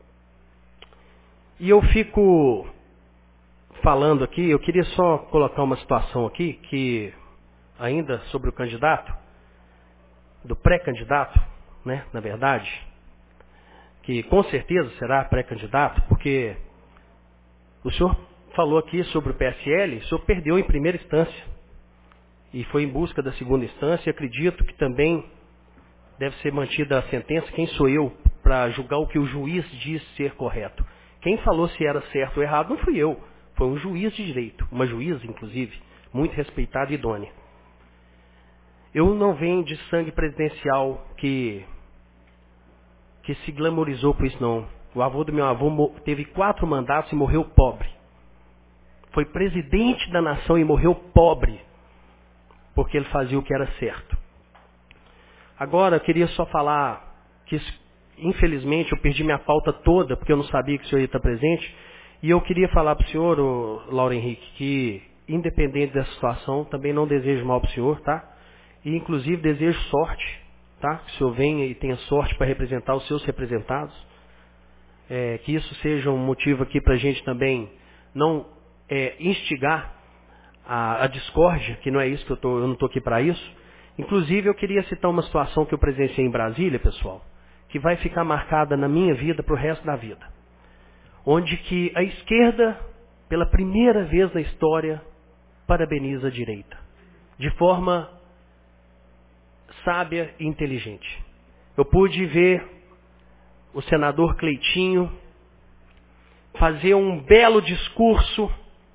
E eu fico falando aqui, eu queria só colocar uma situação aqui, que ainda sobre o candidato, do pré-candidato, né, na verdade, que com certeza será pré-candidato, porque o senhor falou aqui sobre o P S L, o senhor perdeu em primeira instância e foi em busca da segunda instância, e acredito que também deve ser mantida a sentença. Quem sou eu para julgar o que o juiz diz ser correto? Quem falou se era certo ou errado não fui eu, foi um juiz de direito, uma juíza inclusive, muito respeitada e idônea. Eu não venho de sangue presidencial que, que se glamorizou com isso não. O avô do meu avô teve quatro mandatos e morreu pobre. Foi presidente da nação e morreu pobre, porque ele fazia o que era certo. Agora, eu queria só falar que, infelizmente, eu perdi minha pauta toda, porque eu não sabia que o senhor ia estar presente, e eu queria falar para o senhor, o Lauro Henrique, que, independente dessa situação, também não desejo mal para o senhor, tá? E inclusive desejo sorte, tá? Que o senhor venha e tenha sorte para representar os seus representados. É, que isso seja um motivo aqui para a gente também não é, instigar a, a discórdia, que não é isso que eu, tô, eu não estou aqui para isso. Inclusive eu queria citar uma situação que eu presenciei em Brasília, pessoal, que vai ficar marcada na minha vida para o resto da vida. Onde que a esquerda, pela primeira vez na história, parabeniza a direita. De forma sábia e inteligente. Eu pude ver o senador Cleitinho fazer um belo discurso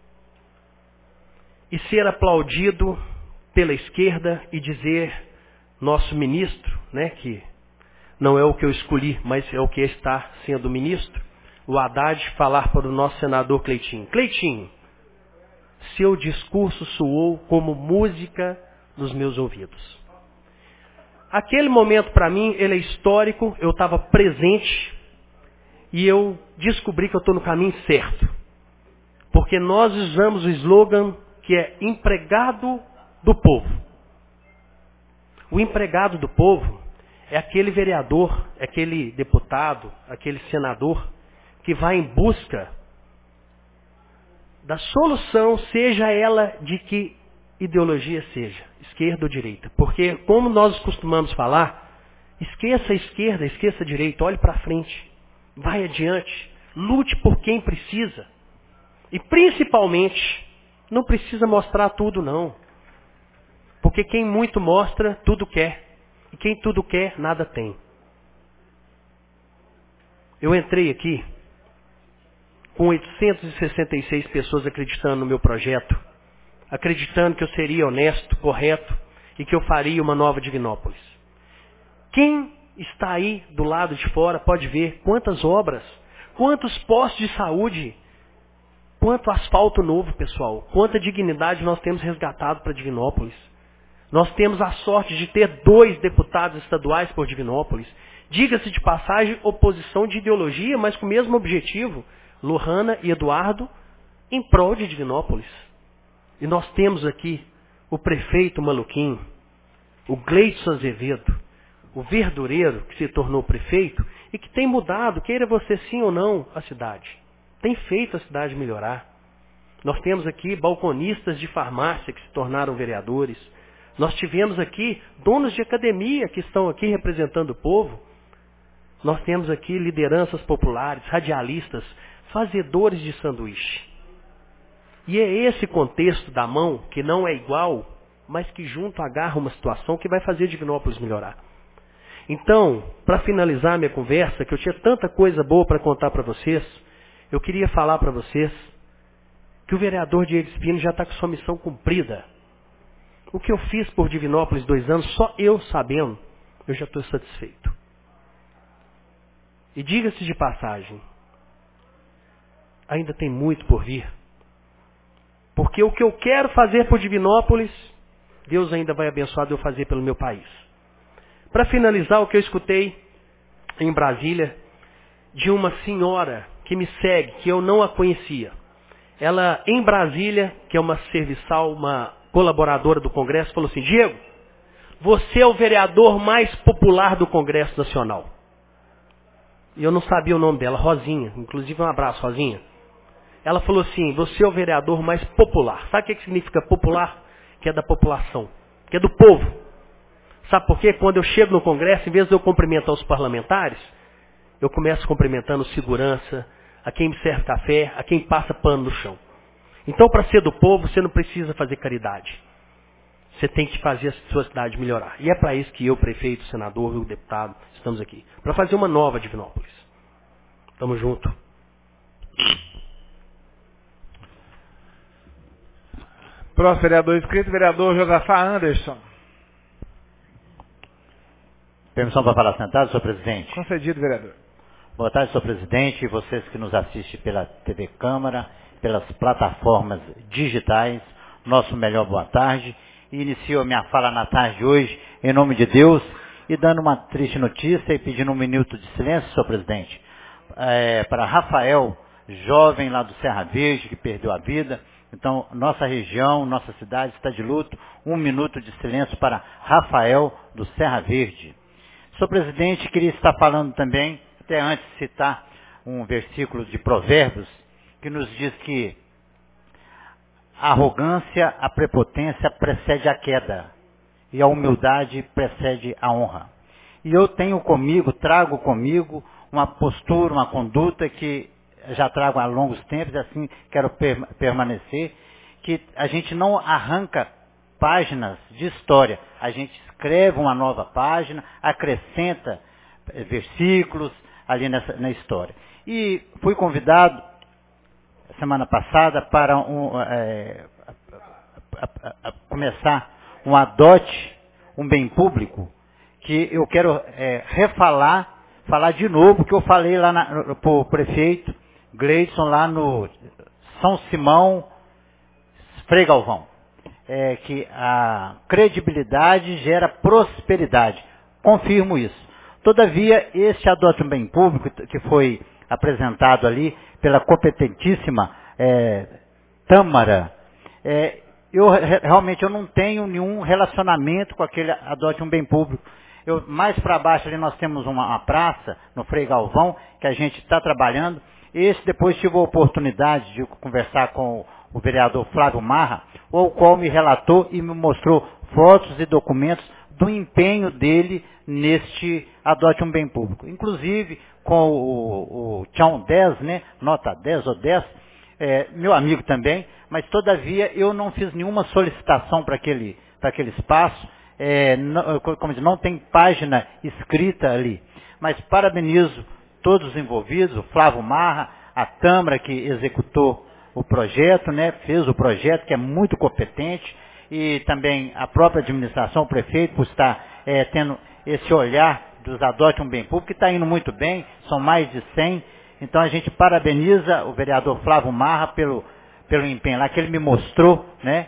e ser aplaudido pela esquerda e dizer, nosso ministro, né, que não é o que eu escolhi, mas é o que está sendo ministro, o Haddad, falar para o nosso senador Cleitinho. Cleitinho, seu discurso soou como música nos meus ouvidos. Aquele momento para mim, ele é histórico, eu estava presente e eu descobri que eu estou no caminho certo. Porque nós usamos o slogan que é empregado do povo. O empregado do povo é aquele vereador, é aquele deputado, aquele senador que vai em busca da solução, seja ela de que ideologia seja, esquerda ou direita. Porque, como nós costumamos falar, esqueça a esquerda, esqueça a direita, olhe para frente, vai adiante, lute por quem precisa. E principalmente, não precisa mostrar tudo não. Porque quem muito mostra, tudo quer. E quem tudo quer, nada tem. Eu entrei aqui com oitocentas e sessenta e seis pessoas acreditando no meu projeto, acreditando que eu seria honesto, correto e que eu faria uma nova Divinópolis. Quem está aí do lado de fora pode ver quantas obras, quantos postos de saúde, quanto asfalto novo, pessoal, quanta dignidade nós temos resgatado para Divinópolis. Nós temos a sorte de ter dois deputados estaduais por Divinópolis. Diga-se de passagem, oposição de ideologia, mas com o mesmo objetivo, Lohana e Eduardo, em prol de Divinópolis. E nós temos aqui o prefeito maluquinho, o Gleidson Azevedo, o verdureiro que se tornou prefeito e que tem mudado, queira você sim ou não, a cidade. Tem feito a cidade melhorar. Nós temos aqui balconistas de farmácia que se tornaram vereadores. Nós tivemos aqui donos de academia que estão aqui representando o povo. Nós temos aqui lideranças populares, radialistas, fazedores de sanduíche. E é esse contexto da mão, que não é igual, mas que junto agarra uma situação que vai fazer Divinópolis melhorar. Então, para finalizar minha conversa, que eu tinha tanta coisa boa para contar para vocês, eu queria falar para vocês que o vereador Diego Espino já está com sua missão cumprida. O que eu fiz por Divinópolis dois anos, só eu sabendo, eu já estou satisfeito. E diga-se de passagem, ainda tem muito por vir. Porque o que eu quero fazer por Divinópolis, Deus ainda vai abençoar de eu fazer pelo meu país. Para finalizar, o que eu escutei em Brasília, de uma senhora que me segue, que eu não a conhecia. Ela, em Brasília, que é uma serviçal, uma colaboradora do Congresso, falou assim, Diego, você é o vereador mais popular do Congresso Nacional. E eu não sabia o nome dela, Rosinha, inclusive um abraço, Rosinha. Ela falou assim, você é o vereador mais popular. Sabe o que significa popular? Que é da população, que é do povo. Sabe por quê? Quando eu chego no Congresso, em vez de eu cumprimentar os parlamentares, eu começo cumprimentando segurança, a quem me serve café, a quem passa pano no chão. Então, para ser do povo, você não precisa fazer caridade. Você tem que fazer a sua cidade melhorar. E é para isso que eu, prefeito, senador e o deputado, estamos aqui. Para fazer uma nova Divinópolis. Tamo junto. Próximo vereador inscrito, vereador Josafá Anderson. Permissão para falar sentado, senhor presidente? Concedido, vereador. Boa tarde, senhor presidente, e vocês que nos assistem pela T V Câmara, pelas plataformas digitais. Nosso melhor boa tarde. E inicio a minha fala na tarde de hoje, em nome de Deus, e dando uma triste notícia e pedindo um minuto de silêncio, senhor presidente, é, para Rafael, jovem lá do Serra Verde, que perdeu a vida. Então, nossa região, nossa cidade está de luto. Um minuto de silêncio para Rafael do Serra Verde. Senhor presidente, queria estar falando também, até antes de citar um versículo de Provérbios, que nos diz que a arrogância, a prepotência precede a queda, e a humildade precede a honra. E eu tenho comigo, trago comigo uma postura, uma conduta que já trago há longos tempos, e assim quero per- permanecer, que a gente não arranca páginas de história, a gente escreve uma nova página, acrescenta eh, versículos ali nessa, na história. E fui convidado, semana passada, para um, é, a, a, a começar um adote, um bem público, que eu quero é, refalar, falar de novo o que eu falei lá para o prefeito Gleidson, lá no São Simão, Frei Galvão. É, que a credibilidade gera prosperidade. Confirmo isso. Todavia, este adote um bem público, que foi apresentado ali pela competentíssima é, Tâmara, é, eu realmente eu não tenho nenhum relacionamento com aquele adote um bem público. Eu, mais para baixo ali nós temos uma, uma praça, no Frei Galvão, que a gente está trabalhando. Esse depois tive a oportunidade de conversar com o vereador Flávio Marra, o qual me relatou e me mostrou fotos e documentos do empenho dele neste adote um bem público. Inclusive com o, o Tchão dez, né, nota dez ou dez, é, meu amigo também, mas todavia eu não fiz nenhuma solicitação para aquele, para aquele espaço, é, não, como diz, não tem página escrita ali. Mas parabenizo todos os envolvidos, o Flávio Marra, a Tâmara que executou o projeto, né, fez o projeto, que é muito competente, e também a própria administração, o prefeito, por estar é, tendo esse olhar dos adote um bem público, que está indo muito bem, são mais de cem. Então a gente parabeniza o vereador Flávio Marra pelo, pelo empenho lá, que ele me mostrou, né,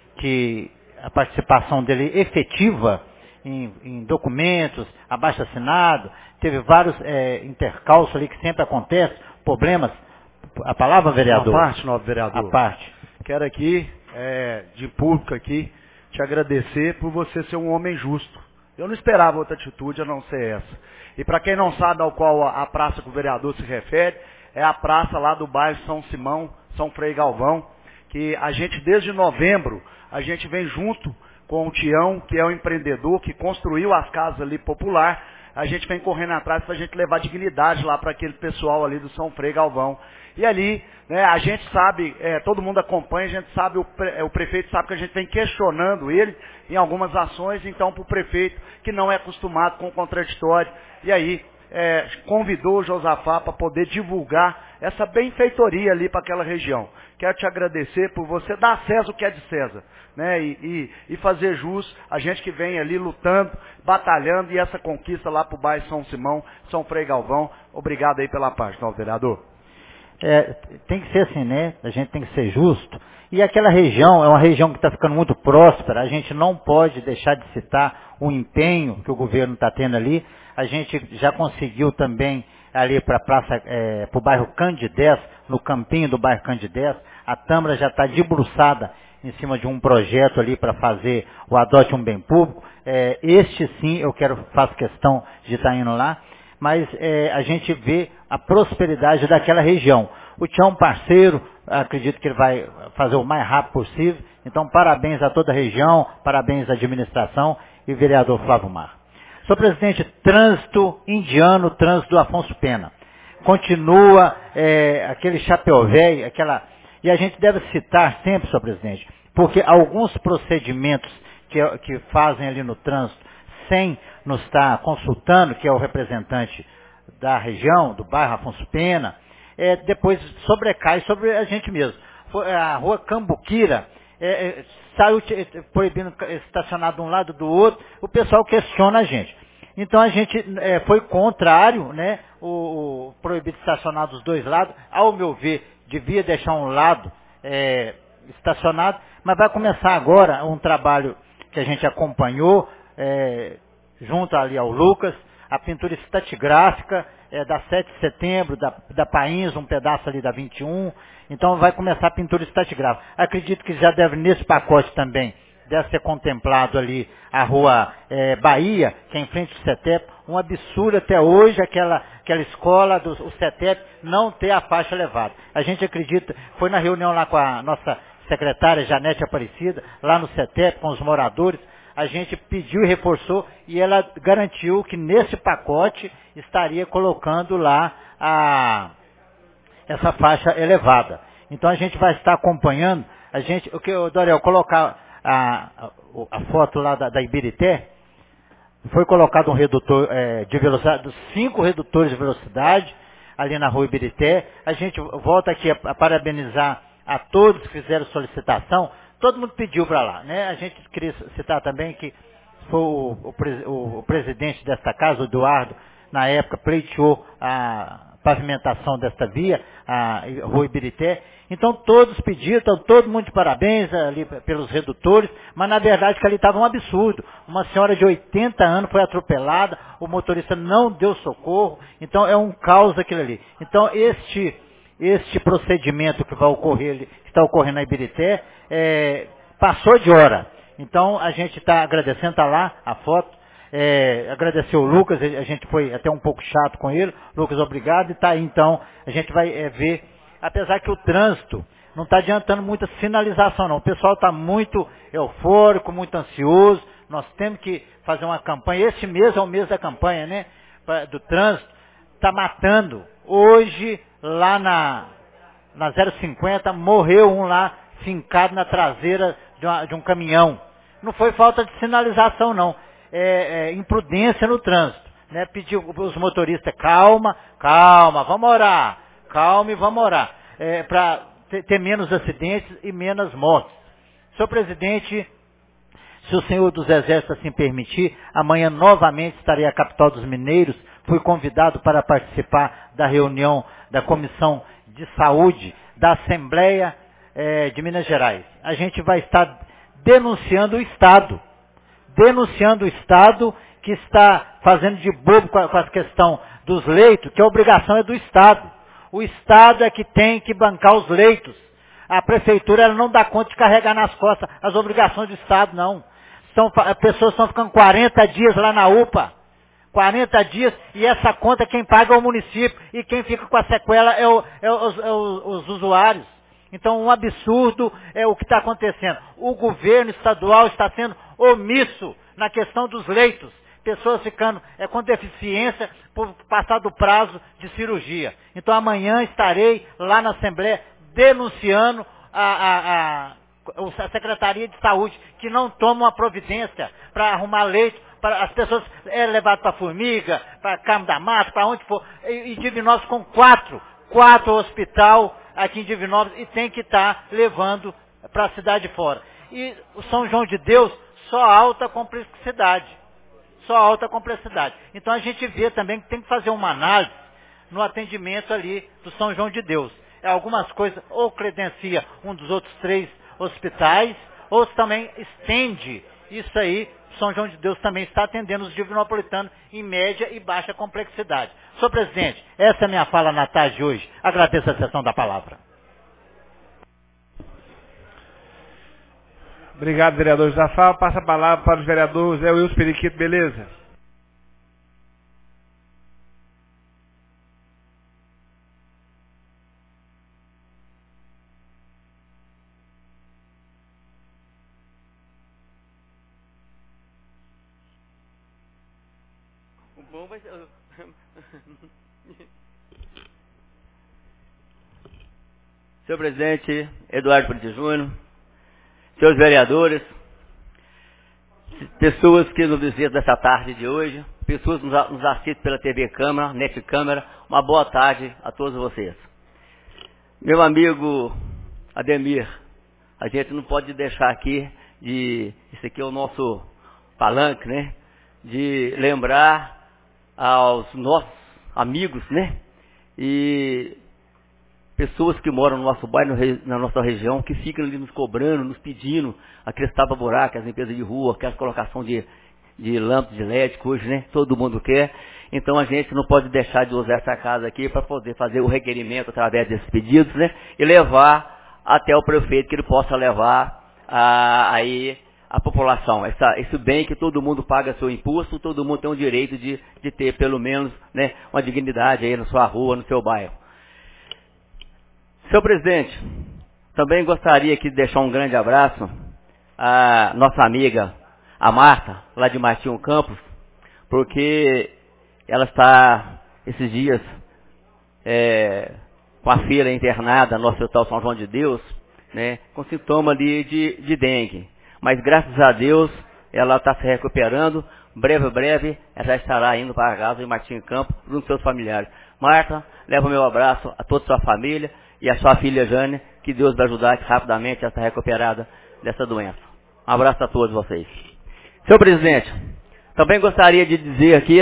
que a participação dele efetiva em, em documentos, abaixo-assinado, teve vários é, intercalços ali que sempre acontece, problemas. A palavra, vereador? A parte, novo vereador. A parte. Quero aqui, é, de público aqui, te agradecer por você ser um homem justo. Eu não esperava outra atitude a não ser essa. E para quem não sabe ao qual a, a praça que o vereador se refere, é a praça lá do bairro São Simão, São Frei Galvão, que a gente desde novembro, a gente vem junto com o Tião, que é o empreendedor que construiu as casas ali popular, a gente vem correndo atrás para a gente levar dignidade lá para aquele pessoal ali do São Frei Galvão. E ali, né, a gente sabe, é, todo mundo acompanha, a gente sabe, o, pre, o prefeito sabe que a gente vem questionando ele em algumas ações, então para o prefeito que não é acostumado com o contraditório, e aí é, convidou o Josafá para poder divulgar essa benfeitoria ali para aquela região. Quero te agradecer por você dar a César o que é de César, né, e, e, e fazer jus a gente que vem ali lutando, batalhando, e essa conquista lá para o bairro São Simão, São Frei Galvão. Obrigado aí pela parte, novo vereador. É, tem que ser assim, né? A gente tem que ser justo. E aquela região é uma região que está ficando muito próspera. A gente não pode deixar de citar o empenho que o governo está tendo ali. A gente já conseguiu também ali para a praça, é, para o bairro Candidez, no campinho do bairro Candidez. A Tâmara já está debruçada em cima de um projeto ali para fazer o adote um bem público. É, este sim, eu quero, faço questão de estar indo lá. Mas é, a gente vê a prosperidade daquela região. O Tião parceiro, acredito que ele vai fazer o mais rápido possível. Então, parabéns a toda a região, parabéns à administração e vereador Flávio Mar. Senhor presidente, trânsito indiano, trânsito do Afonso Pena. Continua é, aquele chapéu velho, aquela... E a gente deve citar sempre, senhor presidente, porque alguns procedimentos que, que fazem ali no trânsito, sem nos estar consultando, que é o representante da região, do bairro Afonso Pena, é, depois sobrecai sobre a gente mesmo. A rua Cambuquira é, é, saiu proibindo estacionar de um lado do outro, o pessoal questiona a gente. Então a gente é, foi contrário, né, o, o proibido estacionar dos dois lados. Ao meu ver, devia deixar um lado é, estacionado, mas vai começar agora um trabalho que a gente acompanhou, É, junto ali ao Lucas, a pintura estatigráfica é, da sete de setembro, da, da Pains, um pedaço ali da vinte e um. Então vai começar a pintura estatigráfica. Acredito que já deve, nesse pacote também, deve ser contemplado ali a rua é, Bahia, que é em frente ao CETEP. Um absurdo até hoje aquela, aquela escola do o CETEP não ter a faixa elevada. A gente acredita, foi na reunião lá com a nossa secretária Janete Aparecida, lá no CETEP, com os moradores, a gente pediu e reforçou, e ela garantiu que nesse pacote estaria colocando lá a, essa faixa elevada. Então a gente vai estar acompanhando, a gente, o que eu, Doriel, colocar a, a, a foto lá da, da Ibirité, foi colocado um redutor é, de velocidade, cinco redutores de velocidade ali na rua Ibirité. A gente volta aqui a, a parabenizar a todos que fizeram solicitação. Todo mundo pediu para lá, né? A gente queria citar também que foi o, o, o presidente desta casa, o Eduardo, na época pleiteou a pavimentação desta via, a rua Ibirité. Então todos pediram, então, todo mundo de parabéns ali pelos redutores, mas na verdade que ali estava um absurdo. Uma senhora de oitenta anos foi atropelada, o motorista não deu socorro, então é um caos aquilo ali. Então este, este procedimento que vai ocorrer, que está ocorrendo na Ibirité, é, passou de hora. Então a gente está agradecendo, está lá a foto. É, agradecer o Lucas, a gente foi até um pouco chato com ele. Lucas, obrigado. E tá aí, então, a gente vai é, ver, apesar que o trânsito não está adiantando muita sinalização, não. O pessoal está muito eufórico, muito ansioso. Nós temos que fazer uma campanha. Este mês é o mês da campanha, né? Do trânsito. Está matando. Hoje, lá na, na zero cinquenta, morreu um lá, fincado na traseira de, uma, de um caminhão. Não foi falta de sinalização, não. É, é, imprudência no trânsito, né? Pediu os motoristas, calma, calma, vamos orar, calma e vamos orar, é, para ter, ter menos acidentes e menos mortes. Senhor presidente, se o senhor dos exércitos assim permitir, amanhã novamente estarei à capital dos mineiros. Fui convidado para participar da reunião da Comissão de Saúde da Assembleia é, de Minas Gerais. A gente vai estar denunciando o Estado. denunciando o Estado que está fazendo de bobo com a, com a questão dos leitos, que a obrigação é do Estado. O Estado é que tem que bancar os leitos. A Prefeitura ela não dá conta de carregar nas costas as obrigações do Estado, não. São, as pessoas estão ficando quarenta dias lá na U P A. quarenta dias, e essa conta quem paga é o município, e quem fica com a sequela é, o, é, os, é os, os usuários. Então, um absurdo é o que está acontecendo. O governo estadual está sendo omisso na questão dos leitos. Pessoas ficando é, com deficiência por passar do prazo de cirurgia. Então, amanhã estarei lá na Assembleia denunciando a, a, a, a Secretaria de Saúde, que não toma uma providência para arrumar leito. Para as pessoas é levado para Formiga, para Carmo da Mata, para onde for. E, e Divinópolis com quatro, quatro hospital aqui em Divinópolis, e tem que estar tá levando para a cidade fora. E o São João de Deus, só alta complexidade. Só alta complexidade. Então a gente vê também que tem que fazer uma análise no atendimento ali do São João de Deus. É, algumas coisas, ou credencia um dos outros três hospitais, ou também estende isso aí. São João de Deus também está atendendo os divinopolitanos em média e baixa complexidade. Senhor presidente, essa é a minha fala na tarde de hoje. Agradeço a sessão da palavra. Obrigado, vereador Josafá. Passa a palavra para o vereador Zé Wilson Periquito, beleza? Bom vai ser... Senhor presidente Eduardo Brito Júnior, senhores vereadores, pessoas que nos visitam dessa tarde de hoje, pessoas que nos assistem pela T V Câmara, Net Câmara, uma boa tarde a todos vocês. Meu amigo Ademir, a gente não pode deixar aqui de, esse aqui é o nosso palanque, né, de lembrar aos nossos amigos, né, e pessoas que moram no nosso bairro, na nossa região, que ficam ali nos cobrando, nos pedindo aqueles tapa-buraco, as limpezas de rua, aquelas colocação de, de lâmpadas de L E D, que hoje, né, todo mundo quer. Então a gente não pode deixar de usar essa casa aqui para poder fazer o requerimento através desses pedidos, né? E levar até o prefeito, que ele possa levar a, aí a população, essa, esse bem que todo mundo paga seu imposto, todo mundo tem o direito de, de ter pelo menos, né, uma dignidade aí na sua rua, no seu bairro. Senhor presidente, também gostaria aqui de deixar um grande abraço à nossa amiga, a Marta, lá de Martinho Campos, porque ela está, esses dias, é, com a filha internada no Hospital São João de Deus, né, com sintoma ali de, de dengue. Mas graças a Deus, ela está se recuperando. Breve, breve, ela já estará indo para a casa de Martinho Campos, junto com seus familiares. Marta, leva o meu abraço a toda a sua família e a sua filha Jane, que Deus vai ajudar que rapidamente ela está recuperada dessa doença. Um abraço a todos vocês. Senhor presidente, também gostaria de dizer aqui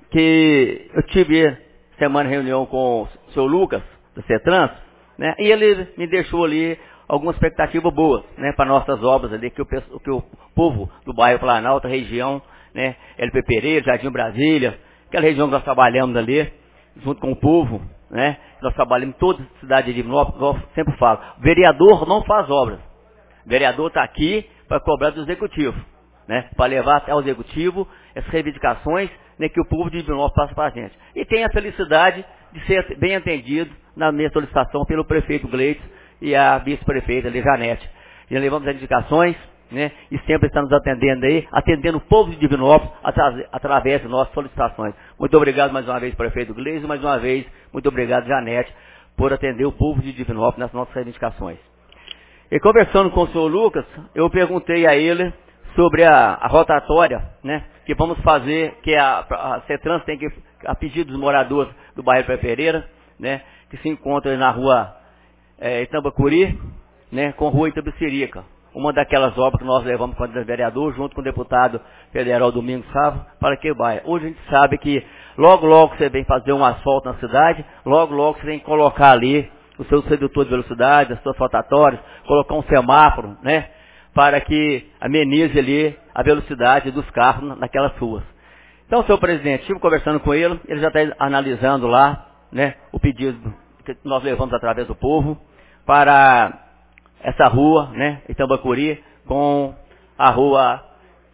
que eu tive semana reunião com o senhor Lucas, do CETRANS, né, e ele me deixou ali algumas expectativas boas, né, para nossas obras ali, que o, que o povo do bairro Planalto, região, né, L P Pereira, Jardim Brasília, aquela região que nós trabalhamos ali, junto com o povo, né, nós trabalhamos em toda a cidade de Divinópolis, eu sempre falo, vereador não faz obras, vereador está aqui para cobrar do executivo, né, para levar até o executivo essas reivindicações, né, que o povo de Divinópolis passa para a gente. E tem a felicidade de ser bem atendido na minha solicitação pelo prefeito Gleides e a vice-prefeita ali, Janete. Já levamos as indicações, né, e sempre está nos atendendo aí, atendendo o povo de Divinópolis atra através de nossas solicitações. Muito obrigado mais uma vez, prefeito Gleides, e mais uma vez, muito obrigado, Janete, por atender o povo de Divinópolis nas nossas reivindicações. E conversando com o senhor Lucas, eu perguntei a ele sobre a, a rotatória, né, que vamos fazer, que a, a CETRANS tem que, a pedido dos moradores do bairro Pé Pereira, né, que se encontra na rua é, Itambacuri, né, com rua Itabicirica. Uma daquelas obras que nós levamos quando era vereador, junto com o deputado federal Domingos Sávio, para que bairro. Hoje a gente sabe que logo, logo você vem fazer um asfalto na cidade, logo, logo você vem colocar ali o seu redutor de velocidade, as suas rotatórias, colocar um semáforo, né, para que amenize ali a velocidade dos carros naquelas ruas. Então, senhor presidente, estive conversando com ele, ele já está analisando lá, né, o pedido que nós levamos através do povo para essa rua, né, Itambacuri, com a rua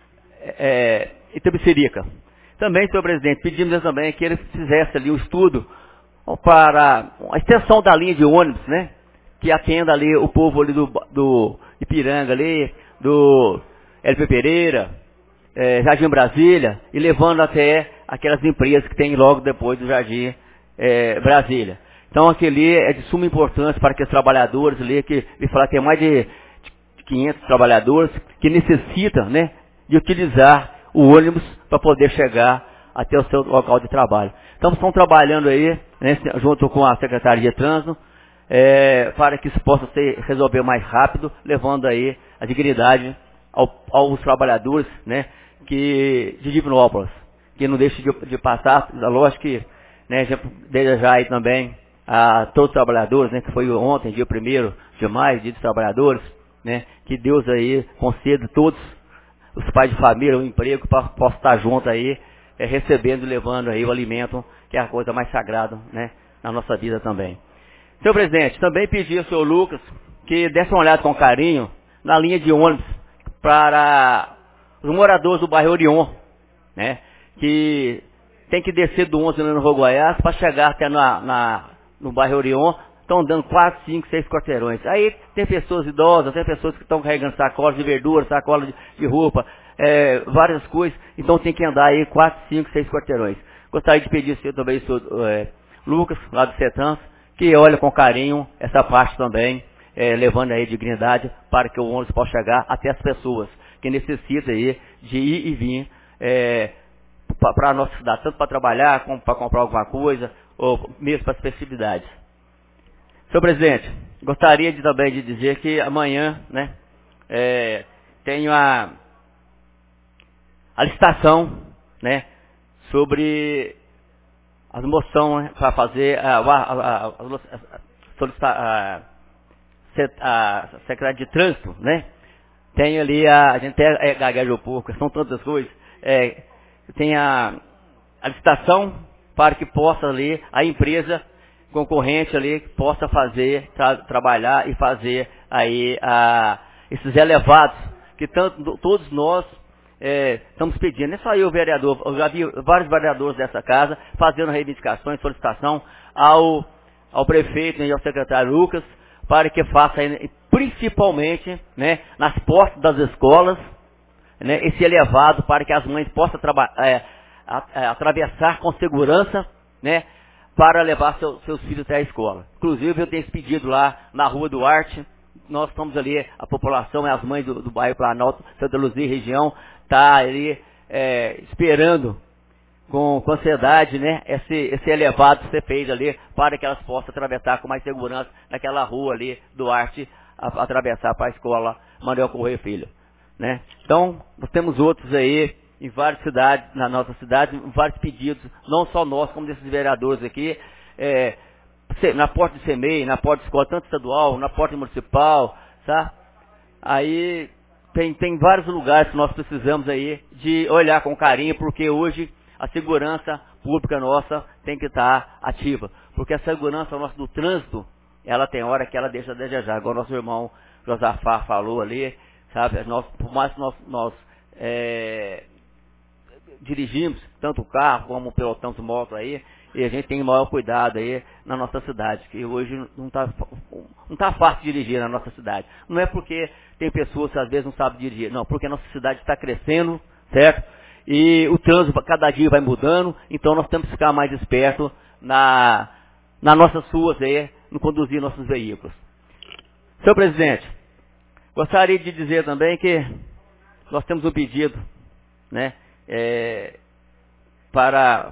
é, Itabicirica. Também, senhor presidente, pedimos também que ele fizesse ali um estudo para a extensão da linha de ônibus, né, que atenda ali o povo ali do, do Ipiranga ali, do L P Pereira, é, Jardim Brasília, e levando até aquelas empresas que tem logo depois do Jardim é, Brasília. Então aquele é de suma importância para aqueles trabalhadores ali, que me falar que tem mais de quinhentos trabalhadores que necessitam, né, de utilizar o ônibus para poder chegar até o seu local de trabalho. Então estão trabalhando aí, né, junto com a Secretaria de Trânsito, é, para que isso possa ser resolver mais rápido, levando aí a dignidade ao, aos trabalhadores, né, que, de Divinópolis, que não deixe de, de passar, lógico que, né, já, desejar aí também a todos os trabalhadores, né, que foi ontem, dia primeiro de maio, dia dos trabalhadores, né, que Deus aí conceda todos os pais de família um emprego para possam estar juntos aí, é, recebendo e levando aí o alimento, que é a coisa mais sagrada, né, na nossa vida também. Senhor presidente, também pedi ao senhor Lucas que desse uma olhada com carinho na linha de ônibus para os moradores do bairro Orion, né, que tem que descer do onze no Rua Goiás para chegar até na, na, no bairro Orion, estão dando quatro, cinco, seis quarteirões. Aí tem pessoas idosas, tem pessoas que estão carregando sacolas de verdura, sacola de, de roupa, é, várias coisas, então tem que andar aí quatro, cinco, seis quarteirões. Gostaria de pedir ao senhor também, o senhor é, Lucas, lá do CETRANS, que olha com carinho essa parte também, é, levando aí dignidade para que o ônibus possa chegar até as pessoas que necessitam aí de ir e vir é, para a nossa cidade, tanto para trabalhar, como para comprar alguma coisa, ou mesmo para as festividades. Senhor presidente, gostaria de, também de dizer que amanhã, né, é, tenho a, a licitação, né, sobre as moções, né, para fazer a, a, a, a, a, a Secretaria de Trânsito, né? Tem ali a, a gente até é, gagueja um pouco, são tantas coisas. É, tem a, a licitação para que possa ali a empresa concorrente ali possa fazer, tra trabalhar e fazer aí a, esses elevados que tanto, todos nós é, estamos pedindo. Não é só eu, vereador, eu já vi vários vereadores dessa casa fazendo reivindicações, solicitação ao, ao prefeito e ao secretário Lucas para que faça aí, principalmente, né, nas portas das escolas, né, esse elevado para que as mães possam é, a, a, atravessar com segurança, né, para levar seu, seus filhos até a escola. Inclusive, eu tenho esse pedido lá na Rua Duarte. Nós estamos ali, a população e as mães do, do bairro Planalto, Santa Luzia e região, está ali é, esperando com, com ansiedade, né, esse, esse elevado ser feito ali para que elas possam atravessar com mais segurança naquela rua ali, Duarte, a, a atravessar para a escola Manuel Correia Filho. Né? Então, nós temos outros aí, em várias cidades, na nossa cidade, vários pedidos, não só nós, como desses vereadores aqui, é, na porta de SEMEI, na porta de escola, tanto estadual, na porta municipal, tá? Aí tem, tem vários lugares que nós precisamos aí de olhar com carinho, porque hoje a segurança pública nossa tem que estar ativa, porque a segurança nossa do trânsito, ela tem hora que ela deixa a desejar, igual o nosso irmão Josafá falou ali, sabe? Nós, por mais que nós, nós é, dirigimos tanto o carro como o pelotão de moto aí, e a gente tem maior cuidado aí na nossa cidade, que hoje não está não tá fácil dirigir na nossa cidade. Não é porque tem pessoas que às vezes não sabem dirigir, não, porque a nossa cidade está crescendo, certo? E o trânsito cada dia vai mudando, então nós temos que ficar mais espertos na, nas nossas ruas aí, no conduzir nossos veículos. Senhor presidente, gostaria de dizer também que nós temos um pedido, né, é, para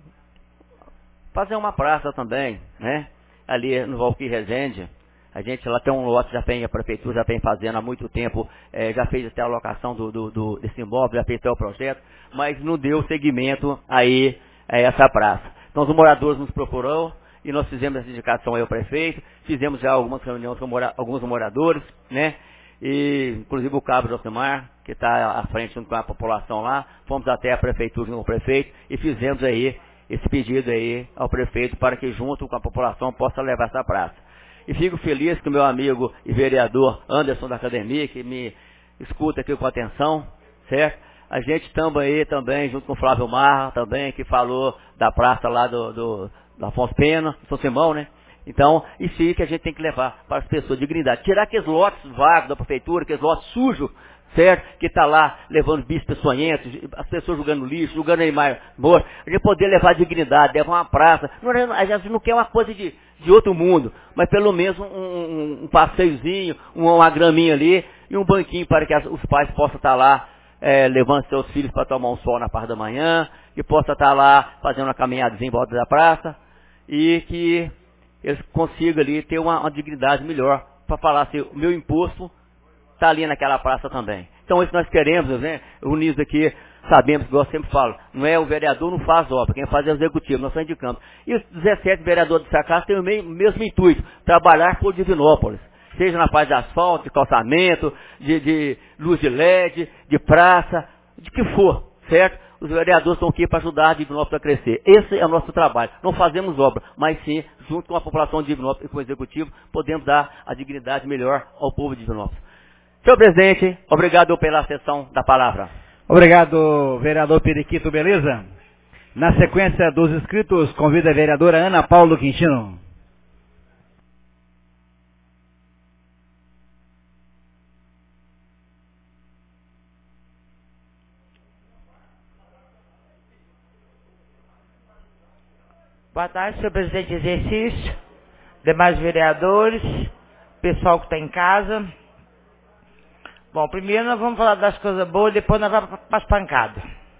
fazer uma praça também, né, ali no Valquir Resende. A gente lá tem um lote, já tem a prefeitura, já vem fazendo há muito tempo, é, já fez até a alocação do, do, do, desse imóvel, já fez até o projeto, mas não deu seguimento aí a essa praça. Então os moradores nos procurou e nós fizemos essa indicação aí ao prefeito, fizemos já algumas reuniões com mora, alguns moradores, né, e inclusive o cabo Josimar, que está à frente junto com a população lá, fomos até a prefeitura com o prefeito e fizemos aí esse pedido aí ao prefeito para que junto com a população possa levar essa praça. E fico feliz que o meu amigo e vereador Anderson da Academia, que me escuta aqui com atenção, certo? A gente também, também junto com o Flávio Marra, também, que falou da praça lá do, do, do Afonso Pena, São Simão, né? Então, isso aí que a gente tem que levar para as pessoas, dignidade. Tirar aqueles lotes vagos da prefeitura, aqueles lotes sujos, certo? Que está lá levando bichos peçonhentos, as pessoas jogando lixo, jogando animais mortos. A gente poder levar dignidade, levar uma praça. Não, a gente não quer uma coisa de, de outro mundo, mas pelo menos um, um, um passeiozinho, uma graminha ali e um banquinho para que as, os pais possam estar lá é, levando seus filhos para tomar um sol na parte da manhã, que possa estar lá fazendo uma caminhadazinha em volta da praça e que eles consigam ali ter uma, uma dignidade melhor para falar assim, o meu imposto está ali naquela praça também. Então isso nós queremos, né? Unidos aqui, sabemos, igual eu sempre falo, não é o vereador não faz obra, quem faz é o executivo, nós estamos indicando. E os dezessete vereadores dessa casa têm o mesmo, mesmo intuito, trabalhar por Divinópolis. Seja na parte de asfalto, de calçamento, de, de luz de L E D, de praça, de que for, certo? Os vereadores estão aqui para ajudar a Divinópolis a crescer. Esse é o nosso trabalho. Não fazemos obra, mas sim, junto com a população de Divinópolis e com o executivo, podemos dar a dignidade melhor ao povo de Divinópolis. Senhor presidente, obrigado pela sessão da palavra. Obrigado, vereador Periquito, beleza? Na sequência dos inscritos, convido a vereadora Ana Paula Quintino. Boa tarde, senhor presidente de exercício, demais vereadores, pessoal que está em casa. Bom, primeiro nós vamos falar das coisas boas, depois nós vamos para as pancadas.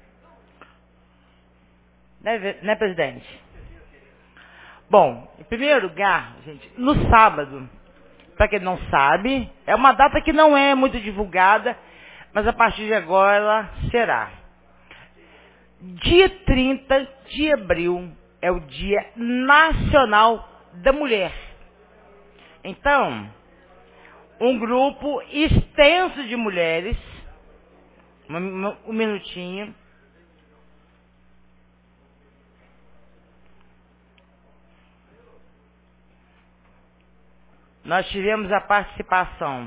Né, né, presidente? Bom, em primeiro lugar, gente, no sábado, para quem não sabe, é uma data que não é muito divulgada, mas a partir de agora ela será. Dia trinta de abril é o Dia Nacional da Mulher. Então, um grupo extenso de mulheres, um, um minutinho, nós tivemos a participação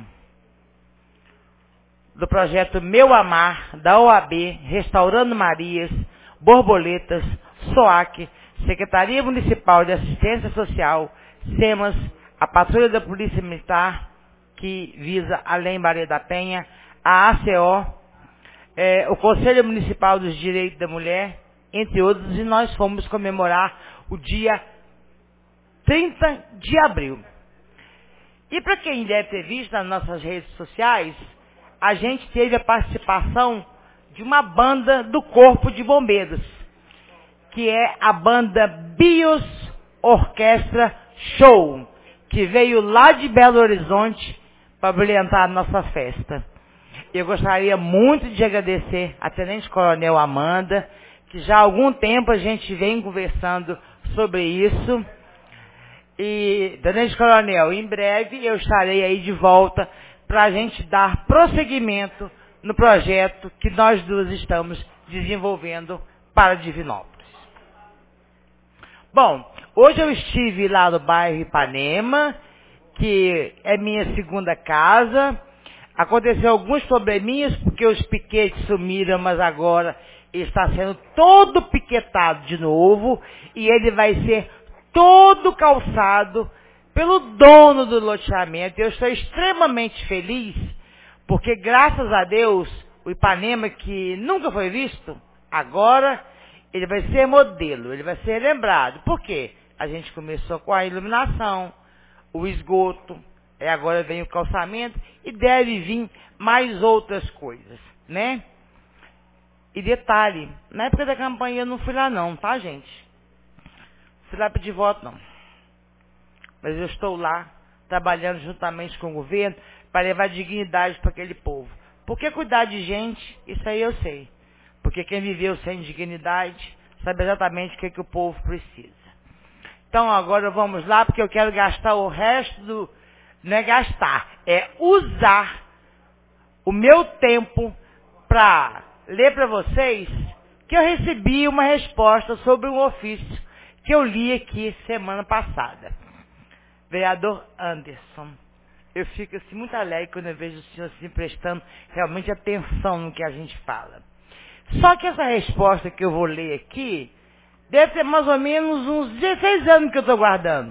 do projeto Meu Amar, da O A B, Restaurando Marias, Borboletas, SOAC, Secretaria Municipal de Assistência Social, SEMAS, a Patrulha da Polícia Militar, que visa Além Maria da Penha, a A C O, é, o Conselho Municipal dos Direitos da Mulher, entre outros, e nós fomos comemorar o dia trinta de abril. E para quem deve ter visto nas nossas redes sociais, a gente teve a participação de uma banda do Corpo de Bombeiros, que é a banda Bios Orquestra Show, que veio lá de Belo Horizonte para brilhantar a nossa festa. Eu gostaria muito de agradecer a Tenente Coronel Amanda, que já há algum tempo a gente vem conversando sobre isso. E, Tenente Coronel, em breve eu estarei aí de volta para a gente dar prosseguimento no projeto que nós duas estamos desenvolvendo para Divinópolis. Bom, hoje eu estive lá no bairro Ipanema, que é minha segunda casa. Aconteceu alguns probleminhas, porque os piquetes sumiram, mas agora está sendo todo piquetado de novo, e ele vai ser todo calçado pelo dono do loteamento. Eu estou extremamente feliz, porque graças a Deus, o Ipanema, que nunca foi visto, agora ele vai ser modelo, ele vai ser lembrado. Por quê? A gente começou com a iluminação, o esgoto, e agora vem o calçamento, e deve vir mais outras coisas, né? E detalhe, na época da campanha eu não fui lá não, tá, gente? Fui lá pedir voto não. Mas eu estou lá, trabalhando juntamente com o governo, para levar dignidade para aquele povo. Porque cuidar de gente, isso aí eu sei. Porque quem viveu sem dignidade, sabe exatamente o que, é que o povo precisa. Então agora vamos lá, porque eu quero gastar o resto do... Não é gastar, é usar o meu tempo para ler para vocês que eu recebi uma resposta sobre um ofício que eu li aqui semana passada. Vereador Anderson, eu fico assim muito alegre quando eu vejo o senhor assim prestando realmente atenção no que a gente fala. Só que essa resposta que eu vou ler aqui deve ter mais ou menos uns dezesseis anos que eu estou guardando.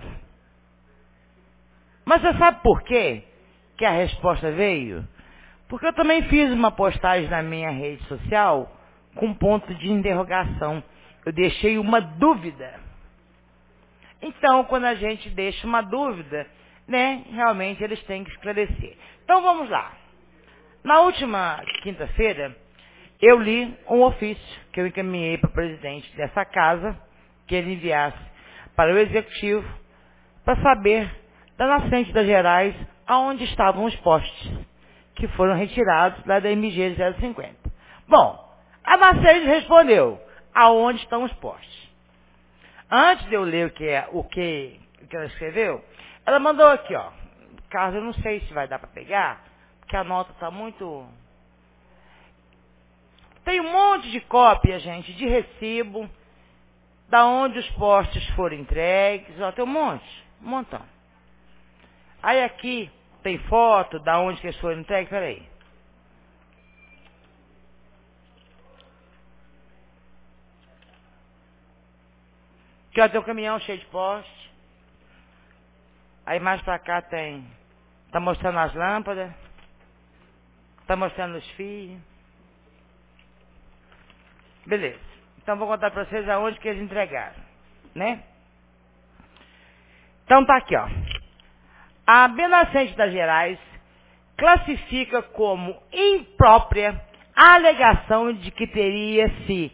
Mas você sabe por quê que a resposta veio? Porque eu também fiz uma postagem na minha rede social com ponto de interrogação. Eu deixei uma dúvida. Então, quando a gente deixa uma dúvida, né, realmente eles têm que esclarecer. Então, vamos lá. Na última quinta-feira, eu li um ofício que eu encaminhei para o presidente dessa casa, que ele enviasse para o executivo, para saber da nascente das Gerais, aonde estavam os postes, que foram retirados lá da M G zero cinquenta. Bom, a nascente respondeu, aonde estão os postes? Antes de eu ler o que, é, o que, o que ela escreveu, ela mandou aqui, ó. Carlos, eu não sei se vai dar para pegar, porque a nota está muito... Tem um monte de cópia, gente, de recibo, da onde os postes foram entregues, ó, tem um monte, um montão. Aí aqui tem foto da onde que eles foram entregues, peraí. Aqui ó, tem um caminhão cheio de poste. Aí mais pra cá tem, tá mostrando as lâmpadas, tá mostrando os fios. Beleza. Então vou contar pra vocês aonde que eles entregaram, né? Então tá aqui, ó. A Benacente das Gerais classifica como imprópria a alegação de que teria se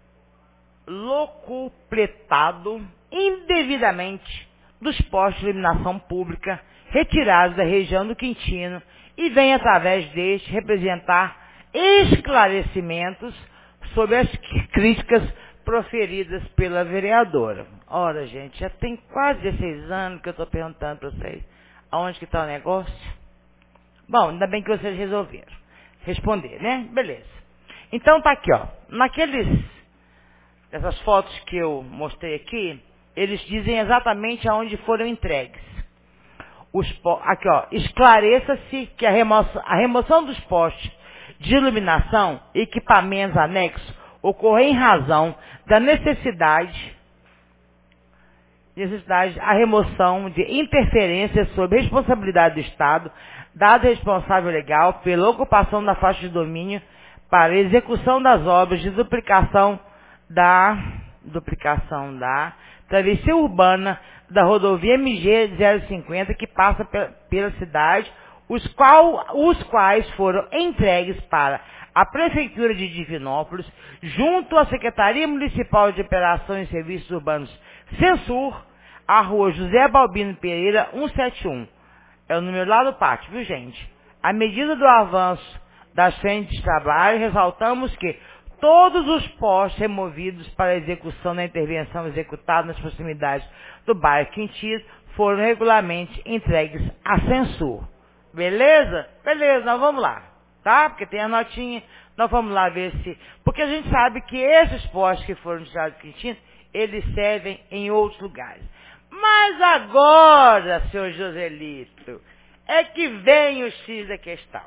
locupletado indevidamente dos postos de iluminação pública retirados da região do Quintino e vem através deste representar esclarecimentos sobre as críticas proferidas pela vereadora. Ora, gente, já tem quase dezesseis anos que eu estou perguntando para vocês aonde que está o negócio. Bom, ainda bem que vocês resolveram responder, né? Beleza. Então tá aqui, ó. Naqueles, essas fotos que eu mostrei aqui, eles dizem exatamente aonde foram entregues. os po- aqui ó, esclareça-se que a remoção, a remoção dos postes de iluminação e equipamentos anexos ocorre em razão da necessidade, necessidade a remoção de interferências sob responsabilidade do Estado, dado responsável legal pela ocupação da faixa de domínio para a execução das obras de duplicação da duplicação da travessia urbana da rodovia M G zero cinquenta que passa pela, pela cidade, os, qual, os quais foram entregues para a Prefeitura de Divinópolis, junto à Secretaria Municipal de Operações e Serviços Urbanos Censur, a rua José Balbino Pereira, cento e setenta e um. É o número lá do pátio, viu gente? À medida do avanço das frentes de trabalho, ressaltamos que todos os postes removidos para a execução da intervenção executada nas proximidades do bairro Quintis foram regularmente entregues à Censur. Beleza? Beleza, nós vamos lá, tá? Porque tem a notinha, nós vamos lá ver se... Porque a gente sabe que esses postes que foram tirados do Quintis, eles servem em outros lugares. Mas agora, senhor Joselito, é que vem o X da questão.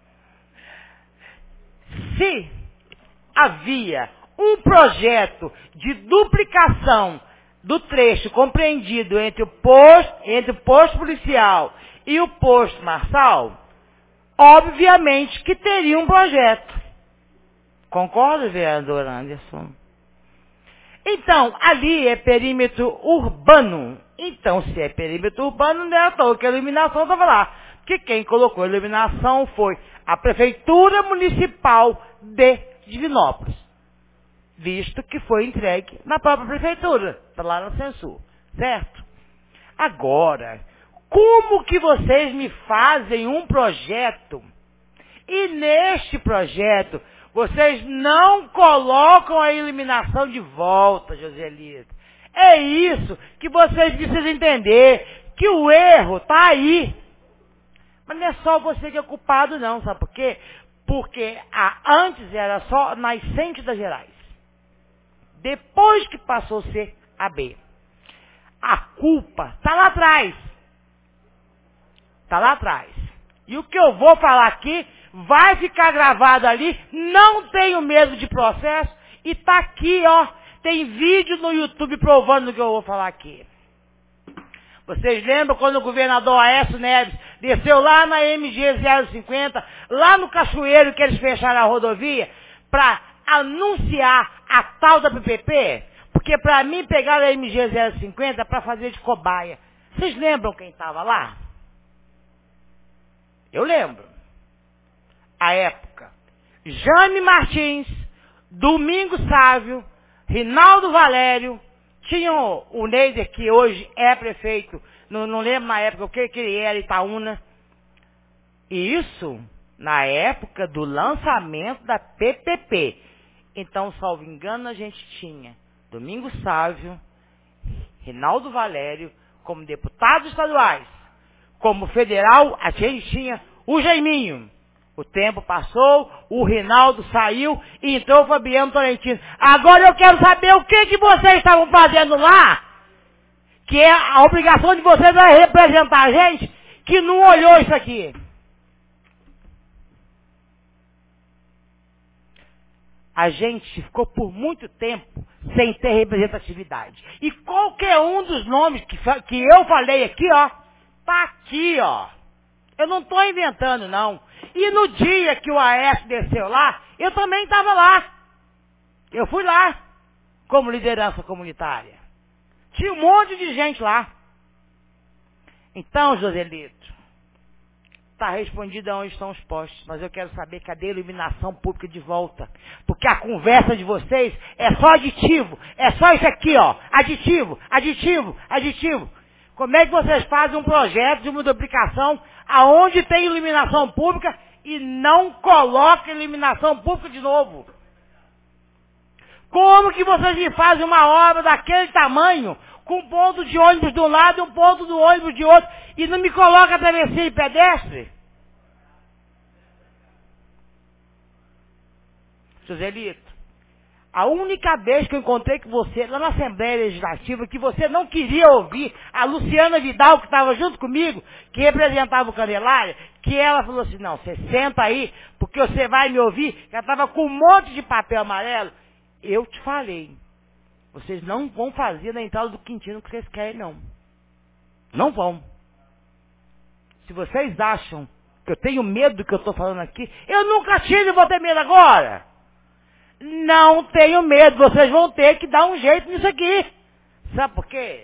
Se havia um projeto de duplicação do trecho compreendido entre o posto, entre o posto policial e o posto marçal, obviamente que teria um projeto. Concorda, vereador Anderson? Então, ali é perímetro urbano. Então, se é perímetro urbano, não é à toa que a iluminação estava lá. Porque quem colocou a iluminação foi a Prefeitura Municipal de Divinópolis, visto que foi entregue na própria Prefeitura, está lá na Censur, certo? Agora, como que vocês me fazem um projeto e neste projeto vocês não colocam a iluminação de volta, Joselito? É isso que vocês precisam entender, que o erro está aí. Mas não é só você que é culpado não, sabe por quê? Porque a, antes era só nascente das Gerais. Depois que passou a ser a B. A culpa está lá atrás. Está lá atrás. E o que eu vou falar aqui vai ficar gravado ali, não tenho medo de processo, e está aqui, ó, tem vídeo no YouTube provando o que eu vou falar aqui. Vocês lembram quando o governador Aécio Neves desceu lá na M G zero cinquenta, lá no Cachoeiro, que eles fecharam a rodovia, para anunciar a tal da P P P? Porque para mim pegaram a M G zero cinquenta para fazer de cobaia. Vocês lembram quem estava lá? Eu lembro. A época, Jane Martins, Domingos Sávio, Rinaldo Valério, tinham o Neider, que hoje é prefeito, não, não lembro na época o que, que ele era, Itaúna. E isso na época do lançamento da P P P. Então, salvo engano, a gente tinha Domingos Sávio, Rinaldo Valério, como deputados estaduais. Como federal, a gente tinha o Jaiminho. O tempo passou, o Rinaldo saiu e entrou o Fabiano Tolentino. Agora eu quero saber o que, que vocês estavam fazendo lá, que é a obrigação de vocês é representar a gente que não olhou isso aqui. A gente ficou por muito tempo sem ter representatividade. E qualquer um dos nomes que, que eu falei aqui, ó, tá aqui, ó. Eu não estou inventando, não. E no dia que o Aécio desceu lá, eu também estava lá. Eu fui lá, como liderança comunitária. Tinha um monte de gente lá. Então, Joselito, está respondido aonde estão os postes, mas eu quero saber cadê a iluminação pública de volta. Porque a conversa de vocês é só aditivo. É só isso aqui, ó. Aditivo, aditivo, aditivo. Como é que vocês fazem um projeto de uma duplicação aonde tem iluminação pública e não coloca iluminação pública de novo? Como que vocês me fazem uma obra daquele tamanho, com um ponto de ônibus de um lado e um ponto do ônibus de outro, e não me coloca a travessia de pedestre? Joselito, A única vez que eu encontrei com você, lá na Assembleia Legislativa, que você não queria ouvir, a Luciana Vidal, que estava junto comigo, que representava o Candelária, que ela falou assim, não, você senta aí, porque você vai me ouvir, ela estava com um monte de papel amarelo. Eu te falei, vocês não vão fazer na entrada do Quintino o que vocês querem, não. Não vão. Se vocês acham que eu tenho medo do que eu estou falando aqui, eu nunca tive e vou ter medo agora. Não tenho medo, vocês vão ter que dar um jeito nisso aqui. Sabe por quê?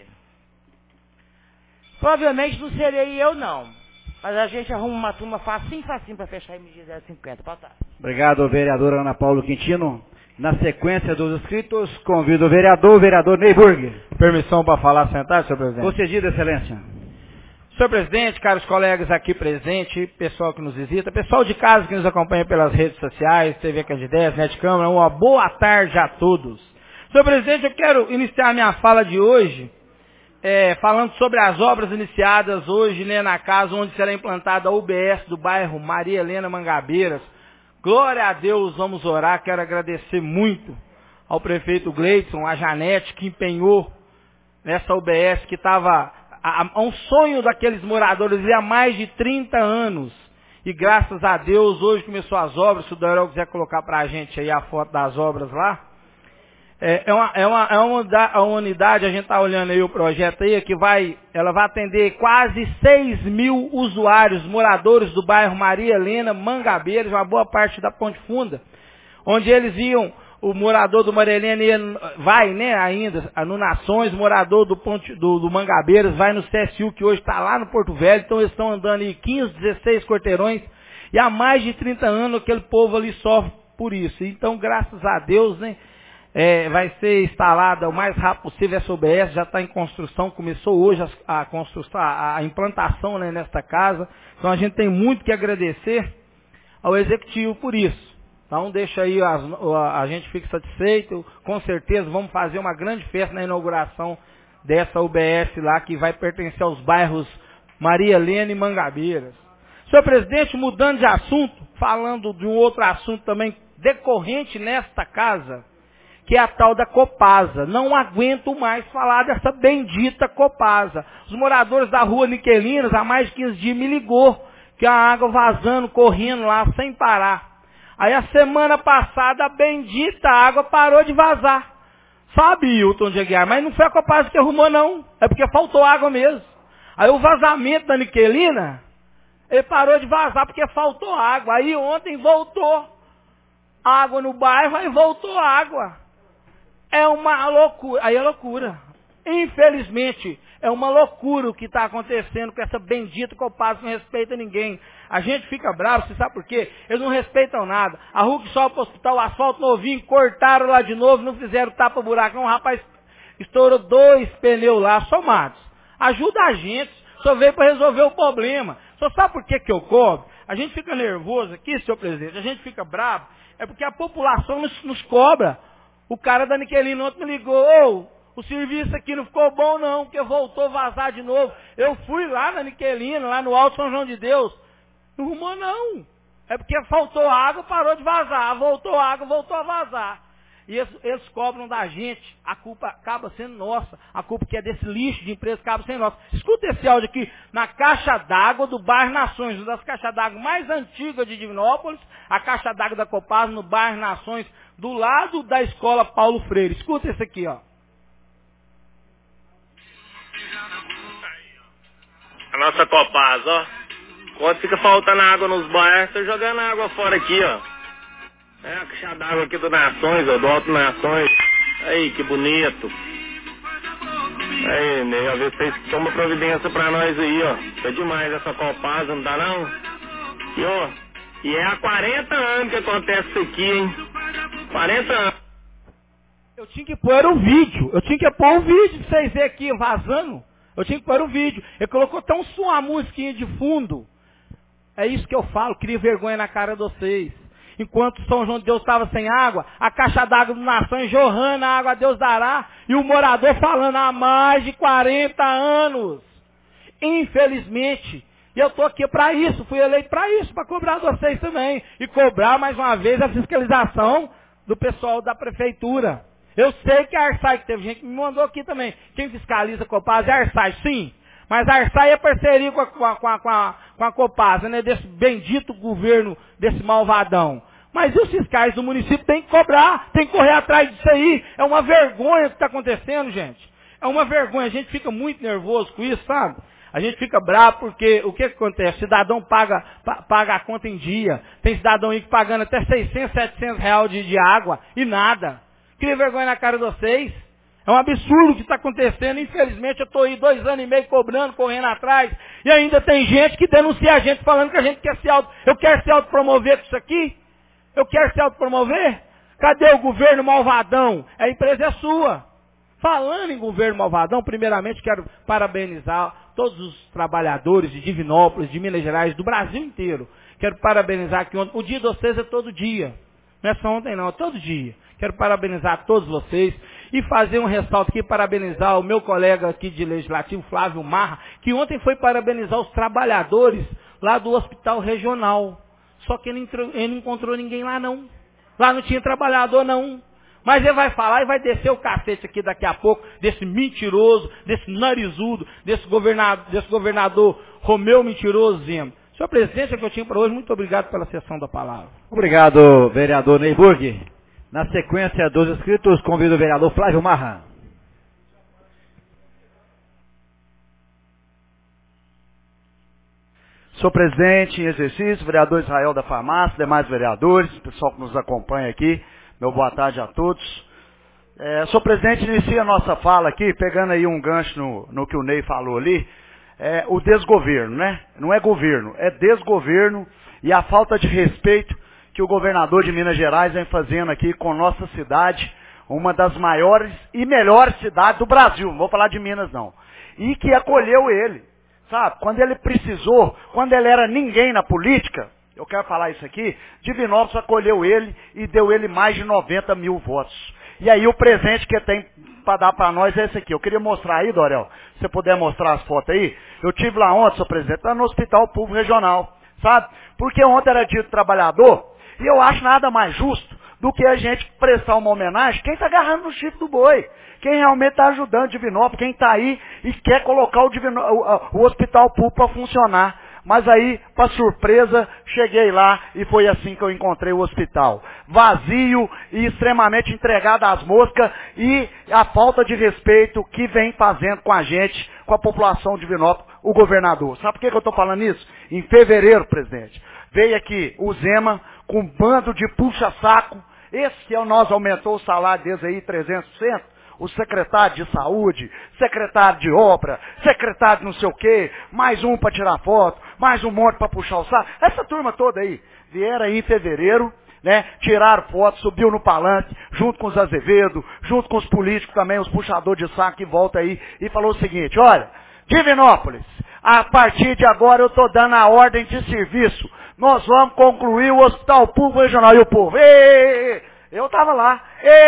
Provavelmente não serei eu, não. Mas a gente arruma uma turma facinho, facinho para fechar M G zero cinquenta. Boa tarde. Obrigado, vereadora Ana Paula Quintino. Na sequência dos inscritos, convido o vereador, o vereador Neyburg. Permissão para falar sentado, senhor presidente? Concedido, excelência. Senhor presidente, caros colegas aqui presentes, pessoal que nos visita, pessoal de casa que nos acompanha pelas redes sociais, T V Candidez, Net Câmara, uma boa tarde a todos. Senhor presidente, eu quero iniciar minha fala de hoje, é, falando sobre as obras iniciadas hoje, né, na casa onde será implantada a U B S do bairro Maria Helena Mangabeiras. Glória a Deus, vamos orar. Quero agradecer muito ao prefeito Gleidson, a Janete, que empenhou nessa U B S que estava a um sonho daqueles moradores há mais de trinta anos. E graças a Deus, hoje começou as obras. Se o Dorel quiser colocar para a gente aí a foto das obras lá. É, é, uma, é, uma, é uma unidade, a gente está olhando aí o projeto aí, que vai, ela vai atender quase seis mil usuários, moradores do bairro Maria Helena, Mangabeiras, uma boa parte da Ponte Funda, onde eles iam, o morador do Maria Helena ia, vai, né, ainda, no Nações, morador do, Ponte, do, do Mangabeiras, vai no C S U, que hoje está lá no Porto Velho, então eles estão andando aí quinze, dezesseis quarteirões, e há mais de trinta anos aquele povo ali sofre por isso. Então, graças a Deus, né, É, vai ser instalada o mais rápido possível essa U B S, já está em construção, começou hoje a, a construção, a, a implantação, né, nesta casa. Então a gente tem muito que agradecer ao Executivo por isso. Então deixa aí, as, a, a gente fica satisfeito, com certeza vamos fazer uma grande festa na inauguração dessa U B S lá, que vai pertencer aos bairros Maria Helena e Mangabeiras. Senhor presidente, mudando de assunto, falando de um outro assunto também decorrente nesta casa, que é a tal da Copasa. Não aguento mais falar dessa bendita Copasa. Os moradores da rua Niquelinas, há mais de quinze dias, me ligou, que a água vazando, correndo lá, sem parar. Aí a semana passada, a bendita água parou de vazar. Sabe, Hilton de Aguiar, mas não foi a Copasa que arrumou, não. É porque faltou água mesmo. Aí o vazamento da Niquelina, ele parou de vazar porque faltou água. Aí ontem voltou água no bairro, aí voltou água. É uma loucura, aí é loucura. Infelizmente, é uma loucura o que está acontecendo com essa bendita Copasa, que não respeita ninguém. A gente fica bravo, você sabe por quê? Eles não respeitam nada. A rua que sobe para o hospital, o asfalto novinho, cortaram lá de novo, não fizeram tapa-buracão. O rapaz estourou dois pneus lá, somados. Ajuda a gente, só veio para resolver o problema. Só sabe por que que eu cobro? A gente fica nervoso aqui, senhor presidente, a gente fica bravo, é porque a população nos, nos cobra. O cara da Niquelina ontem me ligou, ô, o serviço aqui não ficou bom não, porque voltou a vazar de novo. Eu fui lá na Niquelina, lá no Alto São João de Deus. Não arrumou não. É porque faltou água, parou de vazar. Voltou água, voltou a vazar. E eles, eles cobram da gente. A culpa acaba sendo nossa. A culpa que é desse lixo de empresa acaba sendo nossa. Escuta esse áudio aqui. Na caixa d'água do bairro Nações, uma das caixas d'água mais antigas de Divinópolis, a caixa d'água da Copasa no bairro Nações, do lado da escola Paulo Freire. Escuta esse aqui, ó. A nossa Copasa, ó. Quando fica faltando água nos bairros, tô jogando água fora aqui, ó. É a caixa d'água aqui do Nações, ó, do Alto Nações. Aí, que bonito. Aí, Ney, a ver se vocês tomam providência pra nós aí, ó. Tá demais essa Copasa, não dá não? E, ó, e é há quarenta anos que acontece isso aqui, hein? quarenta anos. Eu tinha que pôr o vídeo. Eu tinha que pôr o vídeo pra vocês verem aqui vazando. Eu tinha que pôr o vídeo. Ele colocou tão só uma musiquinha de fundo. É isso que eu falo. Cria vergonha na cara de vocês. Enquanto São João de Deus estava sem água, a caixa d'água do Nações jorrando a água a Deus dará. E o morador falando há mais de quarenta anos. Infelizmente. E eu estou aqui para isso. Fui eleito para isso. Para cobrar de vocês também. E cobrar mais uma vez a fiscalização do pessoal da prefeitura. Eu sei que a Arsai, que teve gente que me mandou aqui também. Quem fiscaliza a Copasa é a Arsai, sim. Mas a Arsai é parceria com a, com a, com a, com a, com a Copasa, né? Desse bendito governo, desse malvadão. Mas os fiscais do município têm que cobrar, têm que correr atrás disso aí. É uma vergonha o que está acontecendo, gente. É uma vergonha. A gente fica muito nervoso com isso, sabe? A gente fica bravo porque o que, que acontece? O cidadão paga, pa, paga a conta em dia. Tem cidadão aí que pagando até seiscentos, setecentos reais de, de água e nada. Cria vergonha na cara de vocês. É um absurdo o que está acontecendo. Infelizmente eu estou aí dois anos e meio cobrando, correndo atrás. E ainda tem gente que denuncia a gente falando que a gente quer se auto... Eu quero se autopromover com isso aqui? Eu quero se autopromover? Cadê o governo malvadão? A empresa é sua. Falando em governo malvadão, primeiramente quero parabenizar todos os trabalhadores de Divinópolis, de Minas Gerais, do Brasil inteiro. Quero parabenizar que ontem, o dia de vocês é todo dia. Não é só ontem não, é todo dia. Quero parabenizar todos vocês e fazer um ressalto aqui, parabenizar o meu colega aqui de legislativo, Flávio Marra, que ontem foi parabenizar os trabalhadores lá do hospital regional. Só que ele, entrou, ele não encontrou ninguém lá não. Lá não tinha trabalhador não. Mas ele vai falar e vai descer o cacete aqui daqui a pouco, desse mentiroso, desse narizudo, desse governador, desse governador Romeu Mentiroso Zema. Senhor presidente, é o que eu tinha para hoje. Muito obrigado pela sessão da palavra. Obrigado, vereador Neyburg. Na sequência dos inscritos, convido o vereador Flávio Marra. Senhor presidente em exercício, vereador Israel da Farmácia, demais vereadores, pessoal que nos acompanha aqui, meu boa tarde a todos. É, senhor presidente, inicia a nossa fala aqui, pegando aí um gancho no, no que o Ney falou ali, é, o desgoverno, né? Não é governo, é desgoverno e a falta de respeito que o governador de Minas Gerais vem fazendo aqui com nossa cidade, uma das maiores e melhores cidades do Brasil, não vou falar de Minas não, e que acolheu ele, sabe? Quando ele precisou, quando ele era ninguém na política, eu quero falar isso aqui, Divinópolis acolheu ele e deu ele mais de noventa mil votos. E aí o presente que tem para dar para nós é esse aqui. Eu queria mostrar aí, Dorel, se você puder mostrar as fotos aí. Eu tive lá ontem, senhor presidente, tá no Hospital Público Regional, sabe? Porque ontem era dia do trabalhador, e eu acho nada mais justo do que a gente prestar uma homenagem quem está agarrando no chifre do boi, quem realmente está ajudando Divinópolis, quem está aí e quer colocar o, Divino, o, o Hospital Público para funcionar. Mas aí, para surpresa, cheguei lá e foi assim que eu encontrei o hospital. Vazio e extremamente entregado às moscas e a falta de respeito que vem fazendo com a gente, com a população de Divinópolis, o governador. Sabe por que, que eu estou falando isso? Em fevereiro, presidente, veio aqui o Zema com um bando de puxa-saco. Esse que é o nós aumentou o salário deles aí trezentos por cento. O secretário de saúde, secretário de obra, secretário de não sei o quê, mais um para tirar foto, mais um monte para puxar o saco. Essa turma toda aí, vieram aí em fevereiro, né, tiraram foto, subiu no palanque, junto com os Azevedo, junto com os políticos também, os puxadores de saco que volta aí, e falou o seguinte, olha, Divinópolis, a partir de agora eu estou dando a ordem de serviço, nós vamos concluir o Hospital Público Regional. E o povo, êêê! Eu tava lá,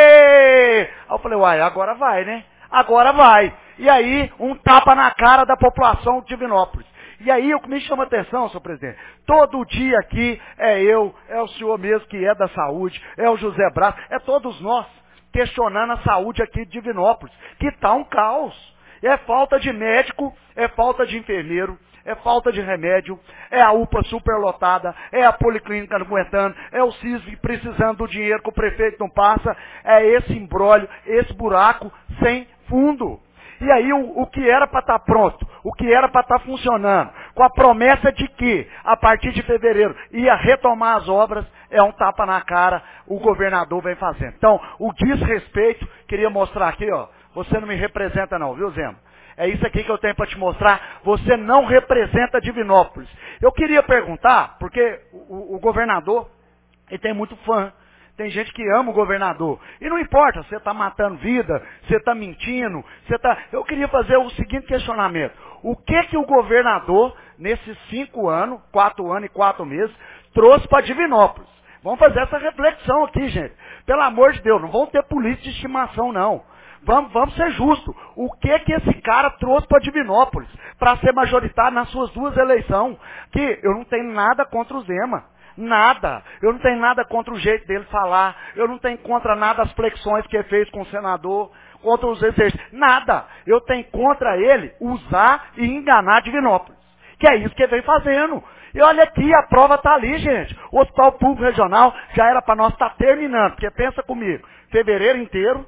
êêê! Aí eu falei, uai, agora vai, né? Agora vai. E aí, um tapa na cara da população de Divinópolis. E aí, o que me chama a atenção, senhor presidente, todo dia aqui é eu, é o senhor mesmo que é da saúde, é o José Braço, é todos nós questionando a saúde aqui de Divinópolis, que tá um caos. É falta de médico, é falta de enfermeiro, é falta de remédio, é a U P A superlotada, é a Policlínica não aguentando, é o CISV precisando do dinheiro que o prefeito não passa, é esse imbróglio, esse buraco sem fundo. E aí o, o que era para estar pronto, o que era para estar funcionando, com a promessa de que, a partir de fevereiro, ia retomar as obras, é um tapa na cara, o governador vem fazendo. Então, o desrespeito, queria mostrar aqui, ó, você não me representa não, viu, Zema? É isso aqui que eu tenho para te mostrar. Você não representa Divinópolis. Eu queria perguntar, porque o, o governador, ele tem muito fã. Tem gente que ama o governador. E não importa, você está matando vida, você está mentindo, você está... Eu queria fazer o seguinte questionamento. O que que o governador, nesses cinco anos, quatro anos e quatro meses, trouxe para Divinópolis? Vamos fazer essa reflexão aqui, gente. Pelo amor de Deus, não vão ter polícia de estimação, não. Vamos, vamos ser justos. O que que esse cara trouxe para Divinópolis para ser majoritário nas suas duas eleições? Que eu não tenho nada contra o Zema. Nada. Eu não tenho nada contra o jeito dele falar. Eu não tenho contra nada as flexões que ele fez com o senador, contra os exercícios. Nada. Eu tenho contra ele usar e enganar Divinópolis. Que é isso que ele vem fazendo. E olha aqui, a prova está ali, gente. O Hospital Público Regional já era para nós estar tá terminando. Porque pensa comigo, fevereiro inteiro,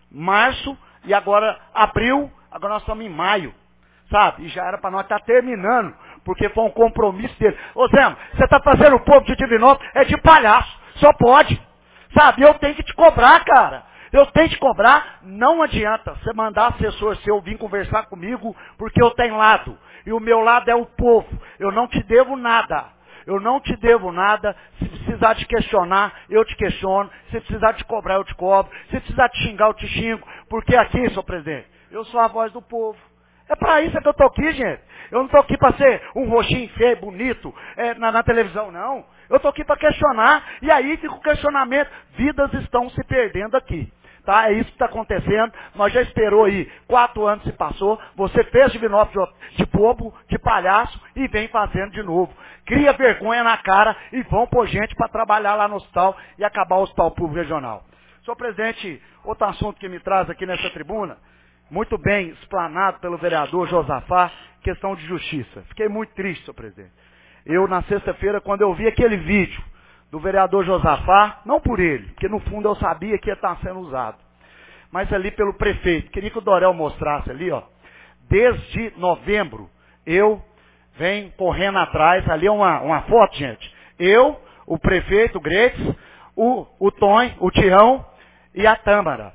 março e agora abril, agora nós estamos em maio. Sabe? E já era para nós estar tá terminando. Porque foi um compromisso dele. Ô Zé, você está fazendo o povo de Divinópolis, é de palhaço. Só pode. Sabe? Eu tenho que te cobrar, cara. Eu tenho que te cobrar. Não adianta você mandar assessor seu vir conversar comigo, porque eu tenho lado. E o meu lado é o povo. Eu não te devo nada. Eu não te devo nada. Se precisar te questionar, eu te questiono. Se precisar te cobrar, eu te cobro. Se precisar te xingar, eu te xingo. Porque aqui, senhor presidente, eu sou a voz do povo. É para isso que eu estou aqui, gente. Eu não estou aqui para ser um roxinho feio, bonito, é, na, na televisão, não. Eu estou aqui para questionar. E aí fica o questionamento. Vidas estão se perdendo aqui. Tá? É isso que está acontecendo. Nós já esperou aí, quatro anos se passou. Você fez Divinópolis de bobo, de palhaço e vem fazendo de novo. Cria vergonha na cara e vão pôr gente para trabalhar lá no hospital e acabar o Hospital Público Regional. Senhor presidente, outro assunto que me traz aqui nessa tribuna, muito bem explanado pelo vereador Josafá, questão de justiça. Fiquei muito triste, senhor presidente. Eu, na sexta-feira, quando eu vi aquele vídeo do vereador Josafá, não por ele, porque no fundo eu sabia que ia estar sendo usado, mas ali pelo prefeito. Queria que o Dorel mostrasse ali, ó. Desde novembro, eu venho correndo atrás, ali é uma, uma foto, gente. Eu, o prefeito, o Gretes, o, o Tom, o Tião e a Tâmara.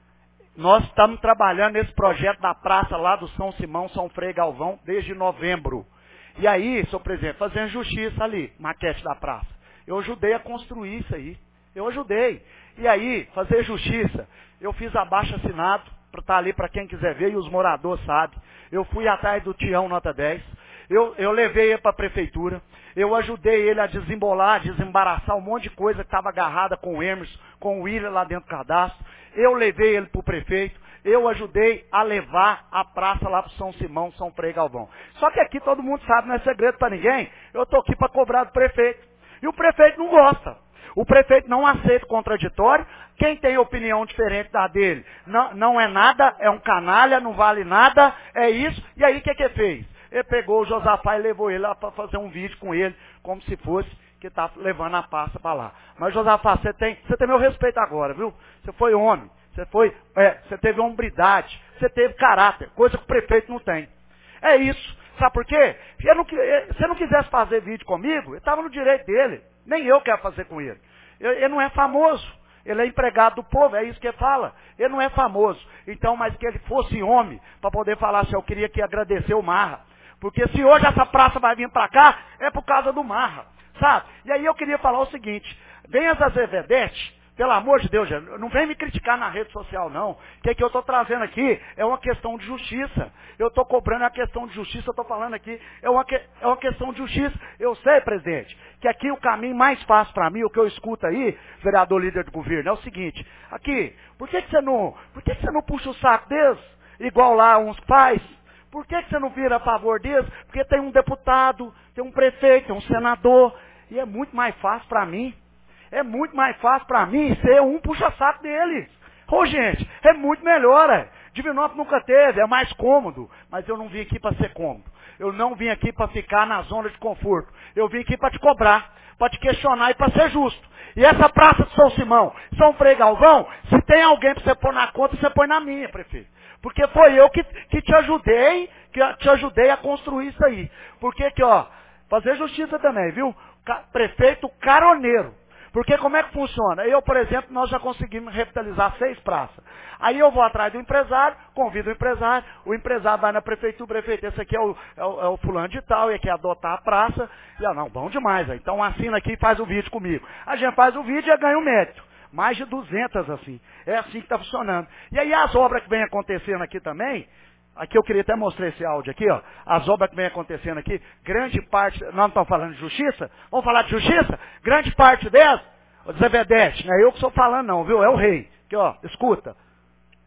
Nós estamos trabalhando nesse projeto da praça lá do São Simão, São Frei Galvão, desde novembro. E aí, senhor presidente, fazendo justiça ali, maquete da praça. Eu ajudei a construir isso aí. Eu ajudei. E aí, fazer justiça. Eu fiz abaixo assinado, para estar ali para quem quiser ver, e os moradores sabem. Eu fui atrás do Tião Nota dez. Eu, eu levei ele para a prefeitura. Eu ajudei ele a desembolar, desembaraçar um monte de coisa que estava agarrada com o Emerson, com o William lá dentro do cadastro. Eu levei ele para o prefeito. Eu ajudei a levar a praça lá para São Simão, São Frei Galvão. Só que aqui todo mundo sabe, não é segredo para ninguém. Eu estou aqui para cobrar do prefeito. E o prefeito não gosta. O prefeito não aceita o contraditório. Quem tem opinião diferente da dele não, não é nada, é um canalha, não vale nada, é isso. E aí o que que ele fez? Ele pegou o Josafá e levou ele lá para fazer um vídeo com ele, como se fosse que está levando a pasta para lá. Mas Josafá, você tem, você tem meu respeito agora, viu? Você foi homem, você foi, é, você teve hombridade, você teve caráter, coisa que o prefeito não tem. É isso. Sabe por quê? Se ele não, se ele não quisesse fazer vídeo comigo, ele estava no direito dele. Nem eu quero fazer com ele. Ele não é famoso. Ele é empregado do povo, é isso que ele fala. Ele não é famoso. Então, mas que ele fosse homem, para poder falar assim, eu queria que agradecer o Marra. Porque se hoje essa praça vai vir para cá, é por causa do Marra. Sabe? E aí eu queria falar o seguinte, vem as Azevedetes, pelo amor de Deus, não vem me criticar na rede social, não. O que, que eu estou trazendo aqui é uma questão de justiça. Eu estou cobrando a questão de justiça, eu estou falando aqui, é uma, que, é uma questão de justiça. Eu sei, presidente, que aqui o caminho mais fácil para mim, o que eu escuto aí, vereador líder do governo, é o seguinte, aqui, por que, que você não, por que, que você não puxa o saco deles, igual lá uns pais? Por que, que você não vira a favor deles? Porque tem um deputado, tem um prefeito, tem um senador, e é muito mais fácil para mim. É muito mais fácil para mim ser um puxa-saco deles. Ô, gente, é muito melhor, é. Divinópolis nunca teve, é mais cômodo. Mas eu não vim aqui para ser cômodo. Eu não vim aqui para ficar na zona de conforto. Eu vim aqui para te cobrar, para te questionar e para ser justo. E essa praça de São Simão, São Frei Galvão, se tem alguém para você pôr na conta, você põe na minha, prefeito. Porque foi eu que, que te ajudei, que te ajudei a construir isso aí. Porque que, ó, fazer justiça também, viu? Ca- prefeito caroneiro. Porque como é que funciona? Eu, por exemplo, nós já conseguimos revitalizar seis praças. Aí eu vou atrás do empresário, convido o empresário, o empresário vai na prefeitura, o prefeito, esse aqui é o, é o, é o fulano de tal, e quer adotar a praça. E ah, não, bom demais, então assina aqui e faz o vídeo comigo. A gente faz o vídeo e ganha o mérito. Mais de duzentas assim. É assim que está funcionando. E aí as obras que vem acontecendo aqui também, aqui eu queria até mostrar esse áudio aqui, ó. As obras que vem acontecendo aqui, grande parte, nós não estamos falando de justiça? Vamos falar de justiça? Grande parte delas, o Zé Vedete, não é eu que estou falando não, viu? É o rei. Aqui, ó, escuta.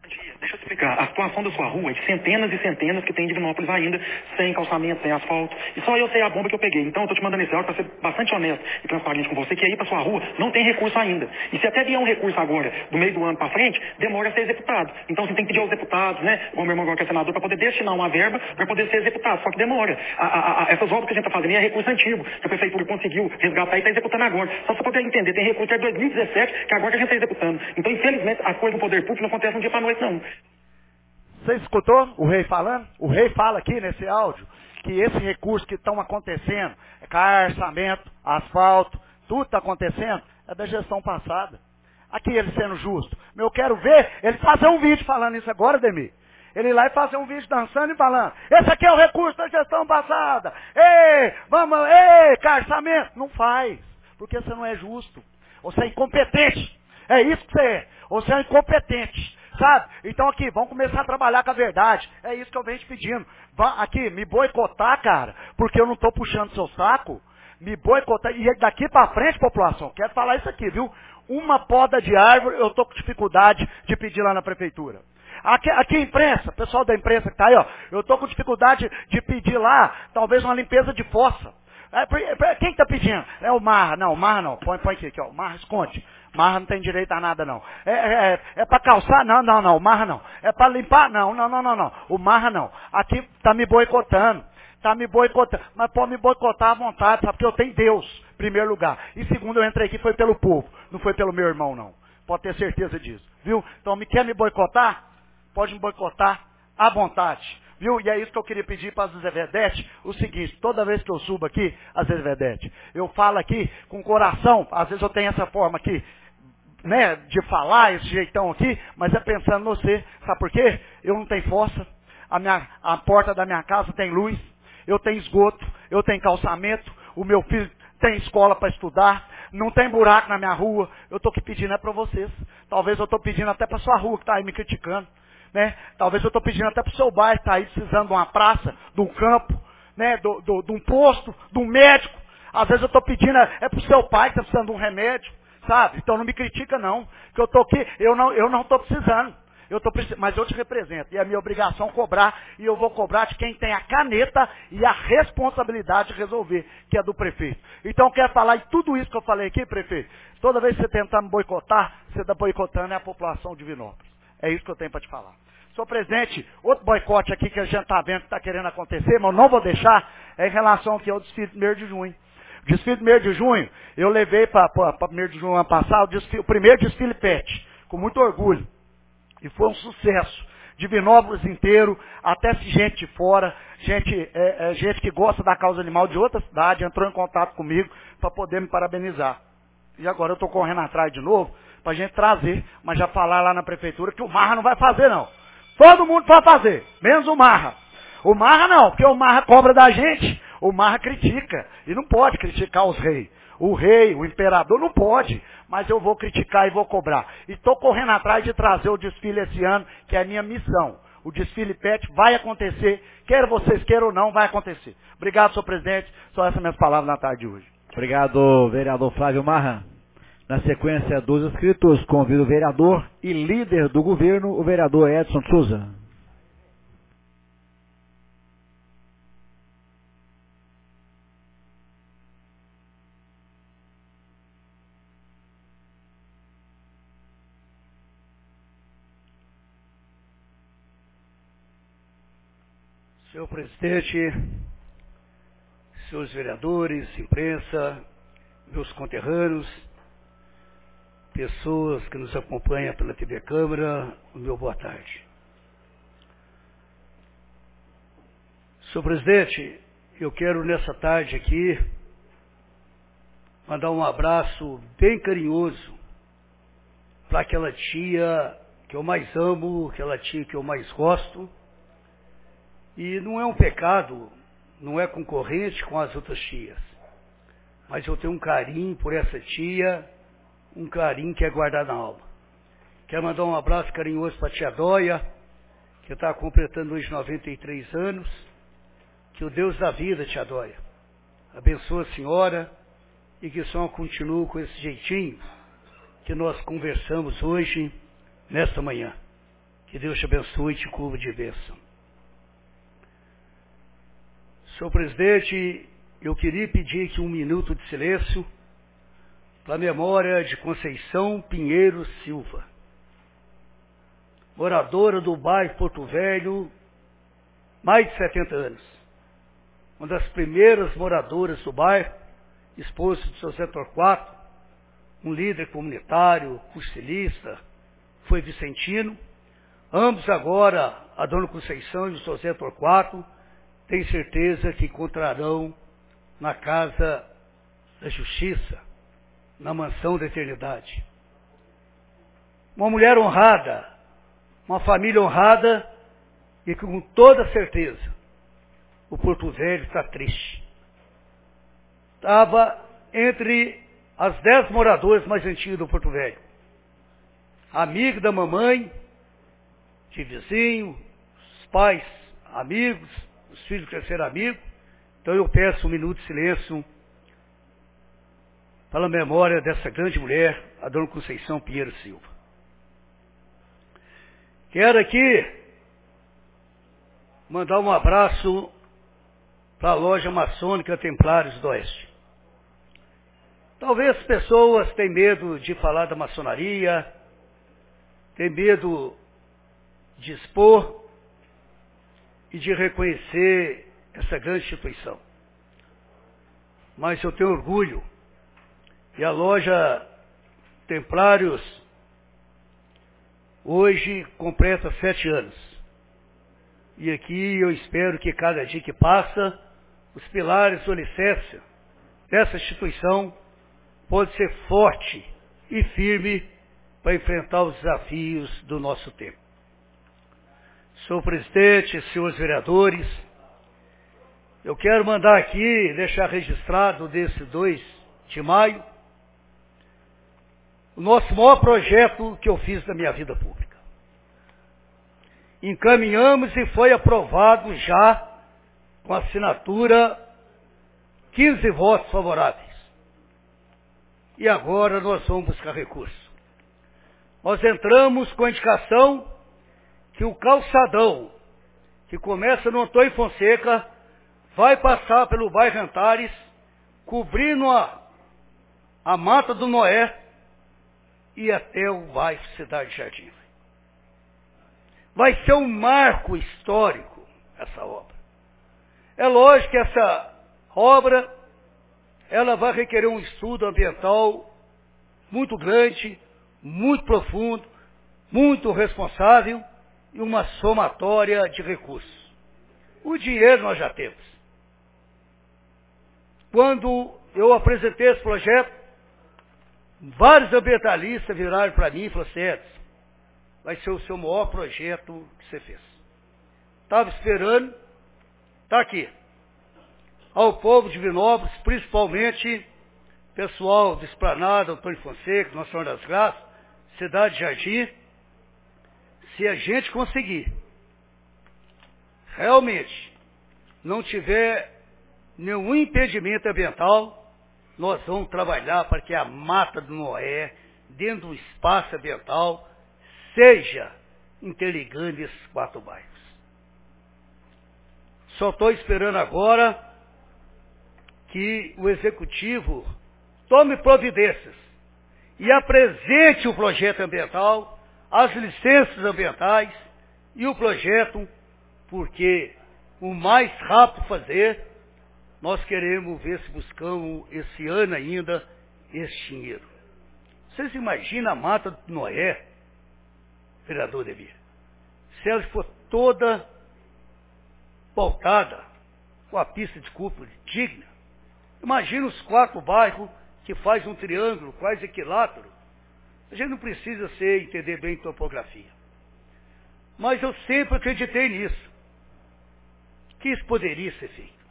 Deixa eu te explicar. A situação da sua rua é de centenas e centenas que tem em Divinópolis ainda, sem calçamento, sem asfalto. E só eu sei a bomba que eu peguei. Então eu tô te mandando esse áudio para ser bastante honesto e transparente com você, que aí para sua rua não tem recurso ainda. E se até vier um recurso agora, do meio do ano para frente, demora a ser executado. Então você tem que pedir aos deputados, né, como meu irmão agora que é senador, para poder destinar uma verba para poder ser executado. Só que demora. A, a, a, essas obras que a gente está fazendo é recurso antigo, que a prefeitura conseguiu resgatar e está executando agora. Só para poder entender, tem recurso que é dois mil e dezessete, que agora que a gente está executando. Então, infelizmente, as coisas do poder público não acontecem de um dia para noite, não. Você escutou o rei falando? O rei fala aqui nesse áudio que esse recurso que estão acontecendo, carçamento, asfalto, tudo está acontecendo, é da gestão passada. Aqui ele sendo justo. Eu quero ver ele fazer um vídeo falando isso agora, Demir. Ele ir lá e fazer um vídeo dançando e falando, esse aqui é o recurso da gestão passada. Ei, vamos, ei, carçamento. Não faz, porque você não é justo. Você é incompetente. É isso que você é. Você é incompetente. Sabe? Então aqui, vamos começar a trabalhar com a verdade. É isso que eu venho te pedindo. Vá aqui, me boicotar, cara, porque eu não estou puxando seu saco. Me boicotar. E daqui para frente, população, quero falar isso aqui, viu? Uma poda de árvore, eu estou com dificuldade de pedir lá na prefeitura. Aqui, aqui imprensa, pessoal da imprensa que está aí, ó, eu estou com dificuldade de pedir lá, talvez uma limpeza de fossa. É, quem está pedindo? É o Marra. Não, o Marra não. Põe, põe aqui, aqui, ó. O Marra esconde. Marra não tem direito a nada, não. É, é, é para calçar? Não, não, não. O Marra não. É para limpar? Não, não, não, não, não. O Marra não. Aqui está me boicotando. Está me boicotando. Mas pode me boicotar à vontade, sabe? Porque eu tenho Deus, em primeiro lugar. E segundo, eu entrei aqui foi pelo povo. Não foi pelo meu irmão, não. Pode ter certeza disso. Viu? Então, me quer me boicotar? Pode me boicotar à vontade. Viu? E é isso que eu queria pedir para as Zevedete, o seguinte, toda vez que eu subo aqui, as Zevedete, eu falo aqui com o coração, às vezes eu tenho essa forma aqui, né, de falar, esse jeitão aqui, mas é pensando em você, sabe por quê? Eu não tenho força, a, minha, a porta da minha casa tem luz, eu tenho esgoto, eu tenho calçamento, o meu filho tem escola para estudar, não tem buraco na minha rua, eu estou aqui pedindo é para vocês, talvez eu estou pedindo até para sua rua que está aí me criticando, né? Talvez eu estou pedindo até para o seu bairro, está aí precisando de uma praça, de um campo, né? do, do, de um posto, de um médico. Às vezes eu estou pedindo, é para o seu pai que está precisando de um remédio, sabe? Então não me critica não, que eu estou aqui, eu não eu não estou precisando, eu tô precisando, mas eu te represento, e é minha obrigação cobrar, e eu vou cobrar de quem tem a caneta e a responsabilidade de resolver, que é do prefeito. Então eu quero falar em tudo isso que eu falei aqui, prefeito, toda vez que você tentar me boicotar, você está boicotando é a população de Divinópolis. É isso que eu tenho para te falar. Senhor presidente, outro boicote aqui que a gente está vendo que está querendo acontecer, mas eu não vou deixar, é em relação aqui ao desfile primeiro de junho. O desfile primeiro de junho, eu levei para primeiro de junho ano passado, o, desfile, o primeiro desfile pet, com muito orgulho. E foi um sucesso. Divinópolis inteiro, até gente de fora, gente, é, é, gente que gosta da causa animal de outra cidade, entrou em contato comigo para poder me parabenizar. E agora eu estou correndo atrás de novo, para a gente trazer, mas já falar lá na prefeitura que o Marra não vai fazer não. Todo mundo vai fazer, menos o Marra. O Marra não, porque o Marra cobra da gente, o Marra critica, e não pode criticar os reis. O rei, o imperador não pode, mas eu vou criticar e vou cobrar. E estou correndo atrás de trazer o desfile esse ano, que é a minha missão. O desfile pet vai acontecer, quer vocês queiram ou não, vai acontecer. Obrigado, senhor presidente, só essas minhas palavras na tarde de hoje. Obrigado, vereador Flávio Marra. Na sequência dos inscritos, convido o vereador e líder do governo, o vereador Edson Souza. Senhor presidente, senhores vereadores, imprensa, meus conterrâneos, pessoas que nos acompanham pela T V Câmara, o meu boa tarde. Senhor presidente, eu quero nessa tarde aqui mandar um abraço bem carinhoso para aquela tia que eu mais amo, aquela tia que eu mais gosto. E não é um pecado, não é concorrente com as outras tias. Mas eu tenho um carinho por essa tia, um carinho que é guardado na alma. Quero mandar um abraço carinhoso para a tia Dóia, que está completando hoje noventa e três anos. Que o Deus da vida, tia Dóia, abençoe a senhora e que a senhora continue com esse jeitinho que nós conversamos hoje, nesta manhã. Que Deus te abençoe e te cubra de bênção. Senhor presidente, eu queria pedir aqui um minuto de silêncio para a memória de Conceição Pinheiro Silva, moradora do bairro Porto Velho, mais de setenta anos. Uma das primeiras moradoras do bairro, esposa de José Torquato, um líder comunitário, cursilista, foi vicentino. Ambos agora, a dona Conceição e o José Torquato, tenho certeza que encontrarão na casa da justiça, na mansão da eternidade. Uma mulher honrada, uma família honrada e que com toda certeza o Porto Velho está triste. Estava entre as dez moradoras mais antigas do Porto Velho. Amigo da mamãe, de vizinho, os pais, amigos, os filhos cresceram amigos. Então eu peço um minuto de silêncio para a memória dessa grande mulher, a dona Conceição Pinheiro Silva. Quero aqui mandar um abraço para a loja maçônica Templários do Oeste. Talvez as pessoas tenham medo de falar da maçonaria, têm medo de expor e de reconhecer essa grande instituição. Mas eu tenho orgulho. E a loja Templários hoje completa sete anos. E aqui eu espero que cada dia que passa, os pilares do alicerce dessa instituição pode ser forte e firme para enfrentar os desafios do nosso tempo. Senhor presidente, senhores vereadores, eu quero mandar aqui, deixar registrado desse dois de maio, o nosso maior projeto que eu fiz na minha vida pública. Encaminhamos e foi aprovado já com assinatura quinze votos favoráveis. E agora nós vamos buscar recurso. Nós entramos com a indicação que o calçadão, que começa no Antônio Fonseca, vai passar pelo bairro Antares, cobrindo a, a Mata do Noé e até o bairro Cidade Jardim. Vai ser um marco histórico essa obra. É lógico que essa obra ela vai requerer um estudo ambiental muito grande, muito profundo, muito responsável e uma somatória de recursos. O dinheiro nós já temos. Quando eu apresentei esse projeto, vários ambientalistas viraram para mim e falaram assim, Edson, vai ser o seu maior projeto que você fez. Estava esperando, está aqui. Ao povo de Divinópolis, principalmente pessoal do Esplanada, Antônio Fonseca, Nossa Senhora das Graças, Cidade Jardim, se a gente conseguir realmente não tiver nenhum impedimento ambiental, nós vamos trabalhar para que a Mata do Noé, dentro do espaço ambiental, seja interligando esses quatro bairros. Só estou esperando agora que o Executivo tome providências e apresente o projeto ambiental, as licenças ambientais e o projeto, porque o mais rápido fazer, nós queremos ver se buscamos esse ano ainda esse dinheiro. Vocês imaginam a Mata do Noé, vereador Demir, se ela for toda pautada com a pista de cúpula digna? Imagina os quatro bairros que faz um triângulo quase equilátero. A gente não precisa ser, entender bem topografia. Mas eu sempre acreditei nisso, que isso poderia ser feito.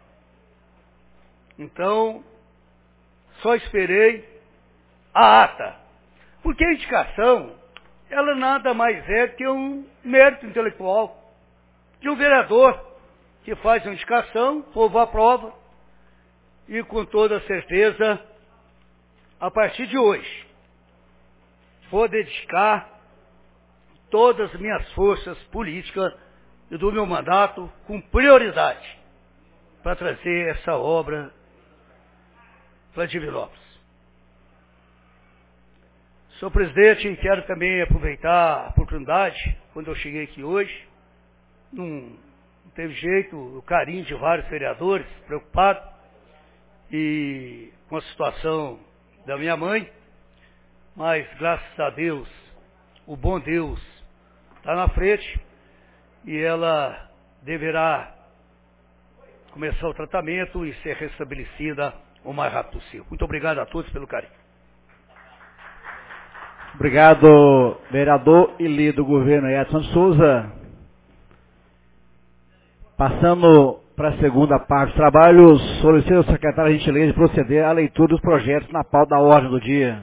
Então, só esperei a ata. Porque a indicação, ela nada mais é que um mérito intelectual de um vereador que faz uma indicação, o povo aprova, e com toda certeza, a partir de hoje, vou dedicar todas as minhas forças políticas e do meu mandato com prioridade para trazer essa obra para Divinópolis. Senhor presidente, quero também aproveitar a oportunidade, quando eu cheguei aqui hoje, não, não teve jeito, o carinho de vários vereadores preocupados e com a situação da minha mãe, mas graças a Deus, o bom Deus está na frente e ela deverá começar o tratamento e ser restabelecida o mais rápido possível. Muito obrigado a todos pelo carinho. Obrigado, vereador e líder do governo Edson Souza. Passando para a segunda parte do trabalho, solicito ao secretário a gentileza de proceder à leitura dos projetos na pauta da ordem do dia.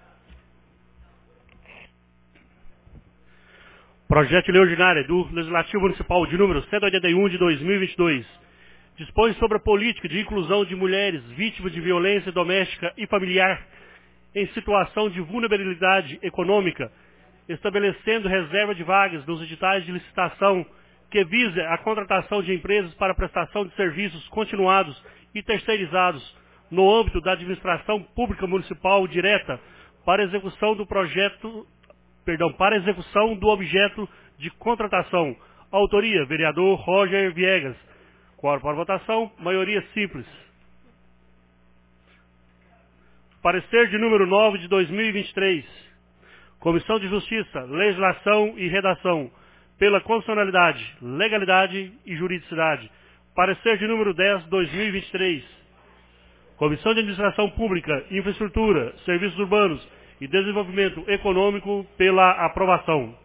Projeto de Lei Ordinária do Legislativo Municipal de número cento e oitenta e um de dois mil e vinte e dois. Dispõe sobre a política de inclusão de mulheres vítimas de violência doméstica e familiar em situação de vulnerabilidade econômica, estabelecendo reserva de vagas nos editais de licitação que visa a contratação de empresas para prestação de serviços continuados e terceirizados no âmbito da administração pública municipal direta para execução do projeto, perdão, para execução do objeto de contratação. Autoria, vereador Roger Viegas. Quórum para votação, maioria simples. Parecer de número nove de dois mil e vinte e três. Comissão de Justiça, Legislação e Redação. Pela constitucionalidade, legalidade e juridicidade. Parecer de número dez de dois mil e vinte e três. Comissão de Administração Pública, Infraestrutura, Serviços Urbanos e Desenvolvimento Econômico pela aprovação.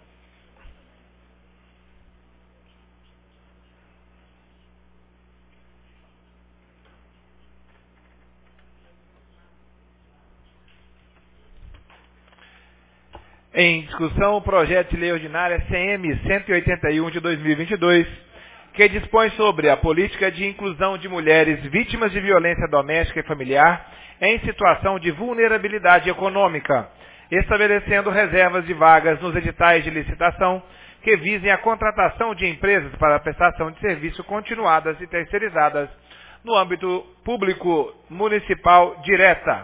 Em discussão, o projeto de lei ordinária C M cento e oitenta e um de dois mil e vinte e dois, que dispõe sobre a política de inclusão de mulheres vítimas de violência doméstica e familiar em situação de vulnerabilidade econômica, estabelecendo reservas de vagas nos editais de licitação que visem a contratação de empresas para a prestação de serviço continuadas e terceirizadas no âmbito público municipal direta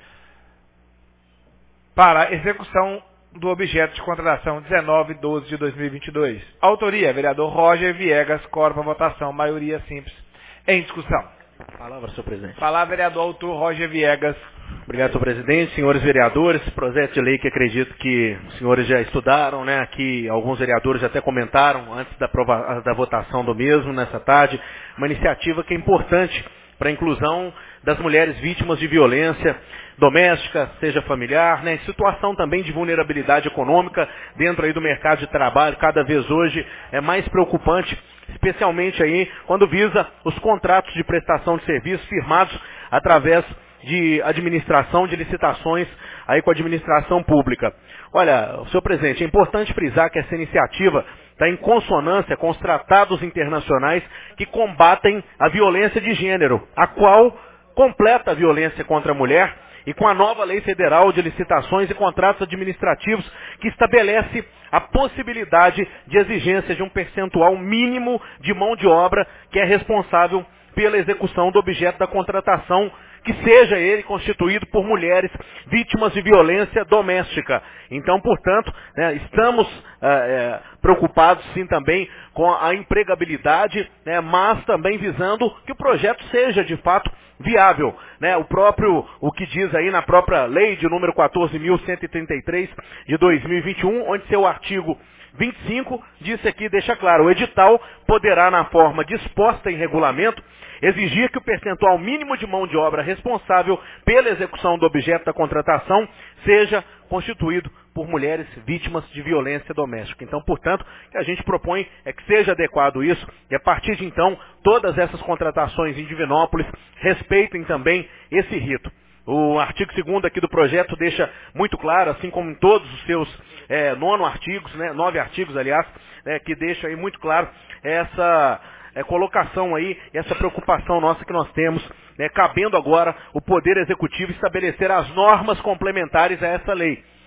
para execução do objeto de contratação dezenove doze de dois mil e vinte e dois. Autoria, vereador Roger Viegas. Quórum para votação, maioria simples. Em discussão. Palavra, senhor presidente. Palavra, vereador autor Roger Viegas. Obrigado, senhor presidente. Senhores vereadores, projeto de lei que acredito que os senhores já estudaram, né? Aqui alguns vereadores até comentaram antes da, prova, da votação do mesmo nessa tarde. Uma iniciativa que é importante para a inclusão das mulheres vítimas de violência doméstica, seja familiar, né, em situação também de vulnerabilidade econômica dentro aí do mercado de trabalho, cada vez hoje é mais preocupante, especialmente aí quando visa os contratos de prestação de serviços firmados através de administração de licitações aí com a administração pública. Olha, senhor presidente, é importante frisar que essa iniciativa está em consonância com os tratados internacionais que combatem a violência de gênero, a qual completa a violência contra a mulher, e com a nova Lei Federal de Licitações e Contratos Administrativos, que estabelece a possibilidade de exigência de um percentual mínimo de mão de obra que é responsável pela execução do objeto da contratação, que seja ele constituído por mulheres vítimas de violência doméstica. Então, portanto, né, estamos é, é, preocupados sim também com a empregabilidade, né, mas também visando que o projeto seja de fato viável, né? O próprio, o que diz aí na própria lei de número quatorze mil cento e trinta e três de dois mil e vinte e um, onde seu artigo vinte e cinco disse aqui, deixa claro, o edital poderá, na forma disposta em regulamento, exigir que o percentual mínimo de mão de obra responsável pela execução do objeto da contratação seja constituído por mulheres vítimas de violência doméstica. Então, portanto, o que a gente propõe é que seja adequado isso, e a partir de então, todas essas contratações em Divinópolis respeitem também esse rito. O artigo segundo aqui do projeto deixa muito claro, assim como em todos os seus é, nono artigos, né, nove artigos, aliás, é, que deixa aí muito claro essa é, colocação aí, essa preocupação nossa que nós temos, né, cabendo agora o Poder Executivo estabelecer as normas complementares a essa lei.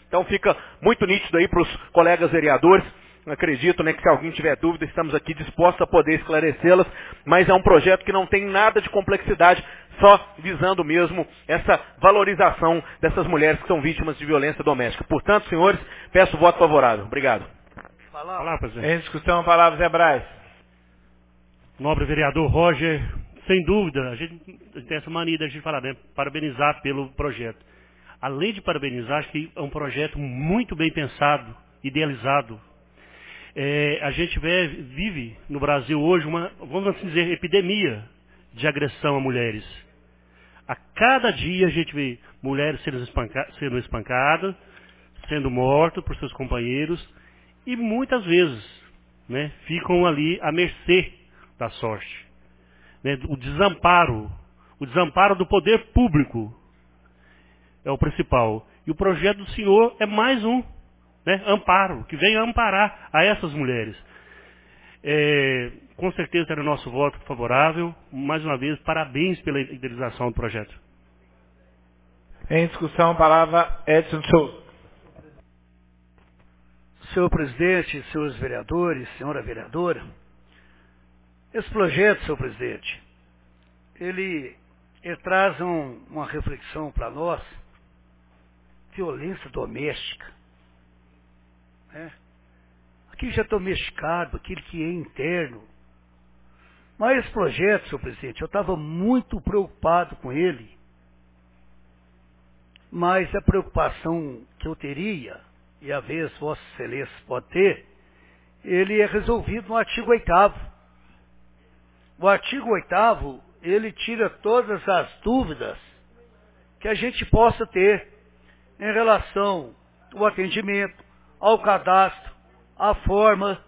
Então fica muito nítido aí para os colegas vereadores. Acredito, né, que se alguém tiver dúvida, estamos aqui dispostos a poder esclarecê-las, mas é um projeto que não tem nada de complexidade, só visando mesmo essa valorização dessas mulheres que são vítimas de violência doméstica. Portanto, senhores, peço voto favorável. Obrigado. Olá, presidente. Em discussão, a palavra Zé Braz. Nobre vereador Roger, sem dúvida, a gente tem essa mania de falar, né, parabenizar pelo projeto. Além de parabenizar, acho que é um projeto muito bem pensado, idealizado. É, a gente vê, vive no Brasil hoje uma, vamos assim dizer, epidemia de agressão a mulheres. A cada dia a gente vê mulheres sendo, espanca, sendo espancadas, sendo mortas por seus companheiros e muitas vezes, né, ficam ali à mercê da sorte. Né, o desamparo, o desamparo do poder público é o principal. E o projeto do senhor é mais um. Né, amparo, que venha amparar a essas mulheres. É, com certeza terá o nosso voto favorável. Mais uma vez, parabéns pela idealização do projeto. Em discussão, a palavra Edson Souza. Senhor presidente, senhores vereadores, senhora vereadora, esse projeto, senhor presidente, ele, ele traz um, uma reflexão para nós, violência doméstica. É. Aquilo já é domesticado, aquilo que é interno. Mas esse projeto, senhor presidente, eu estava muito preocupado com ele. Mas a preocupação que eu teria, e a vez Vossa Excelência pode ter, ele é resolvido no artigo oitavo. O artigo oitavo, ele tira todas as dúvidas que a gente possa ter em relação ao atendimento, ao cadastro, à forma.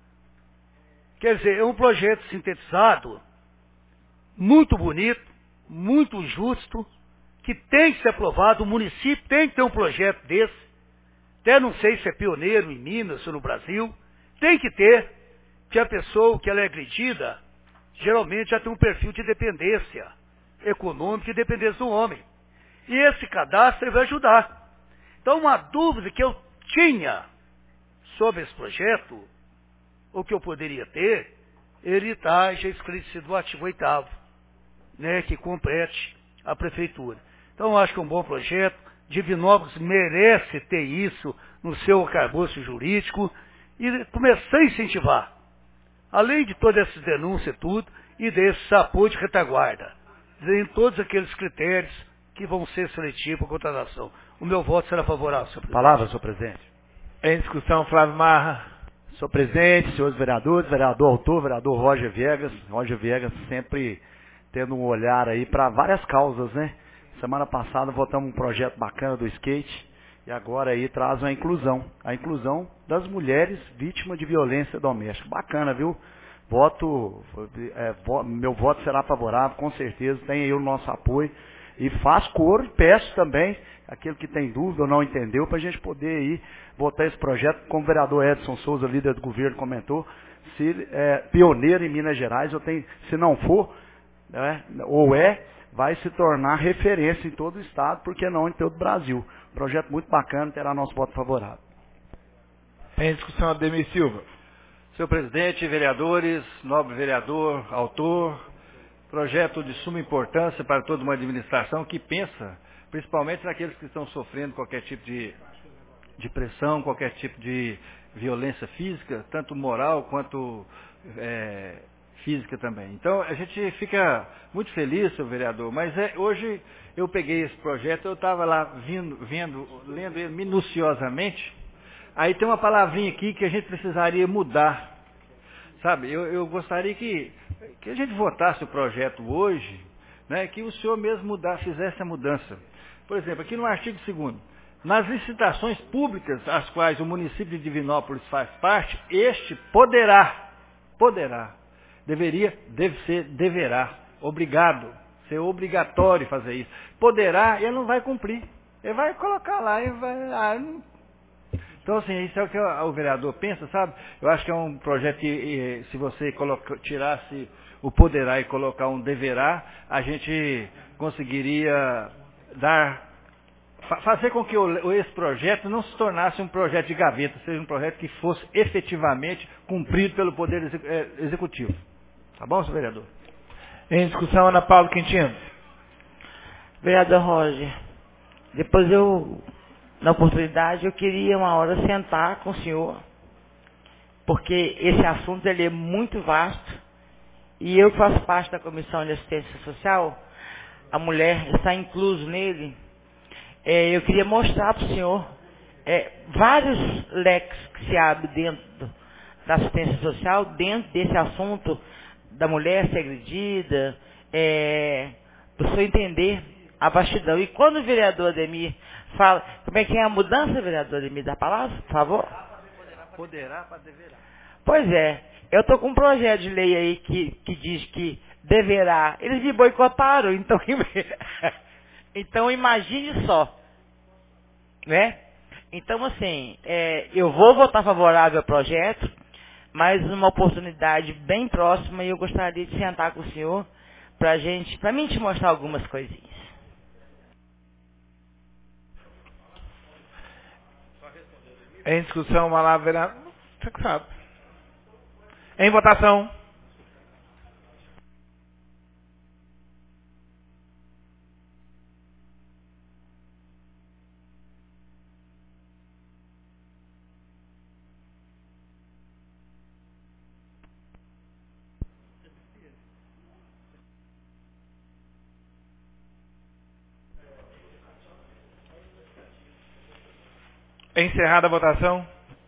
Quer dizer, é um projeto sintetizado, muito bonito, muito justo, que tem que ser aprovado. O município tem que ter um projeto desse. Até não sei se é pioneiro em Minas ou no Brasil. Tem que ter, que a pessoa que ela é agredida, geralmente já tem um perfil de dependência econômica e dependência do homem. E esse cadastro vai ajudar. Então, uma dúvida que eu tinha sobre esse projeto, o que eu poderia ter, ele está já esclarecido no artigo oitavo, né, que compete a prefeitura. Então, eu acho que é um bom projeto. Divinópolis merece ter isso no seu arcabouço jurídico e começar a incentivar, além de todas essas denúncias e tudo, e desse apoio de retaguarda, em todos aqueles critérios que vão ser seletivos para a contratação. O meu voto será favorável, senhor presidente. Palavra, senhor presidente. Em discussão, Flávio Marra. Senhor presidente, senhores vereadores, vereador autor, vereador Roger Viegas. Roger Viegas sempre tendo um olhar aí para várias causas, né? Semana passada votamos um projeto bacana do skate e agora aí traz a inclusão. A inclusão das mulheres vítimas de violência doméstica. Bacana, viu? Voto, é, vo, meu voto será favorável, com certeza, tem aí o nosso apoio. E faz coro, peço também, aquele que tem dúvida ou não entendeu, para a gente poder aí votar esse projeto, como o vereador Edson Souza, líder do governo, comentou, se é pioneiro em Minas Gerais, eu tenho, se não for, né, ou é, vai se tornar referência em todo o estado, porque não em todo o Brasil. Projeto muito bacana, terá nosso voto favorável. Em discussão, Ademir Silva. Senhor presidente, vereadores, nobre vereador, autor, projeto de suma importância para toda uma administração que pensa, principalmente naqueles que estão sofrendo qualquer tipo de, de pressão, qualquer tipo de violência física, tanto moral quanto é, física também. Então, a gente fica muito feliz, senhor vereador, mas é, hoje eu peguei esse projeto, eu estava lá vindo, vendo, lendo ele minuciosamente, aí tem uma palavrinha aqui que a gente precisaria mudar. Sabe, eu, eu gostaria que, que a gente votasse o projeto hoje, né, que o senhor mesmo mudar, fizesse a mudança. Por exemplo, aqui no artigo segundo, nas licitações públicas às quais o município de Divinópolis faz parte, este poderá, poderá, deveria, deve ser, deverá, obrigado, ser obrigatório fazer isso. Poderá, e ele não vai cumprir. Ele vai colocar lá e vai... Ah, não... Então, assim, isso é o que o vereador pensa, sabe? Eu acho que é um projeto que, se você coloca, tirasse o poderá e colocar um deverá, a gente conseguiria dar fa fazer com que o, esse projeto não se tornasse um projeto de gaveta, seja um projeto que fosse efetivamente cumprido pelo Poder Executivo. Tá bom, senhor vereador? Em discussão, Ana Paula Quintino. Vereador Roger, depois eu, na oportunidade, eu queria uma hora sentar com o senhor, porque esse assunto ele é muito vasto, e eu que faço parte da Comissão de Assistência Social, a mulher está incluso nele, é, eu queria mostrar para o senhor é, vários leques que se abrem dentro do, da assistência social, dentro desse assunto da mulher ser agredida, é, para o senhor entender a vastidão. E quando o vereador Ademir fala, como é que é a mudança, vereador Ademir, da palavra, por favor? Poderá para deverá. Pois é, eu estou com um projeto de lei aí que, que diz que deverá. Eles me boicotaram, então, então imagine só, né? Então, assim, é, eu vou votar favorável ao projeto, mas numa oportunidade bem próxima, e eu gostaria de sentar com o senhor pra gente, pra mim te mostrar algumas coisinhas. Em discussão, uma lá, vereador. Você que sabe. Em votação. Encerrada a votação.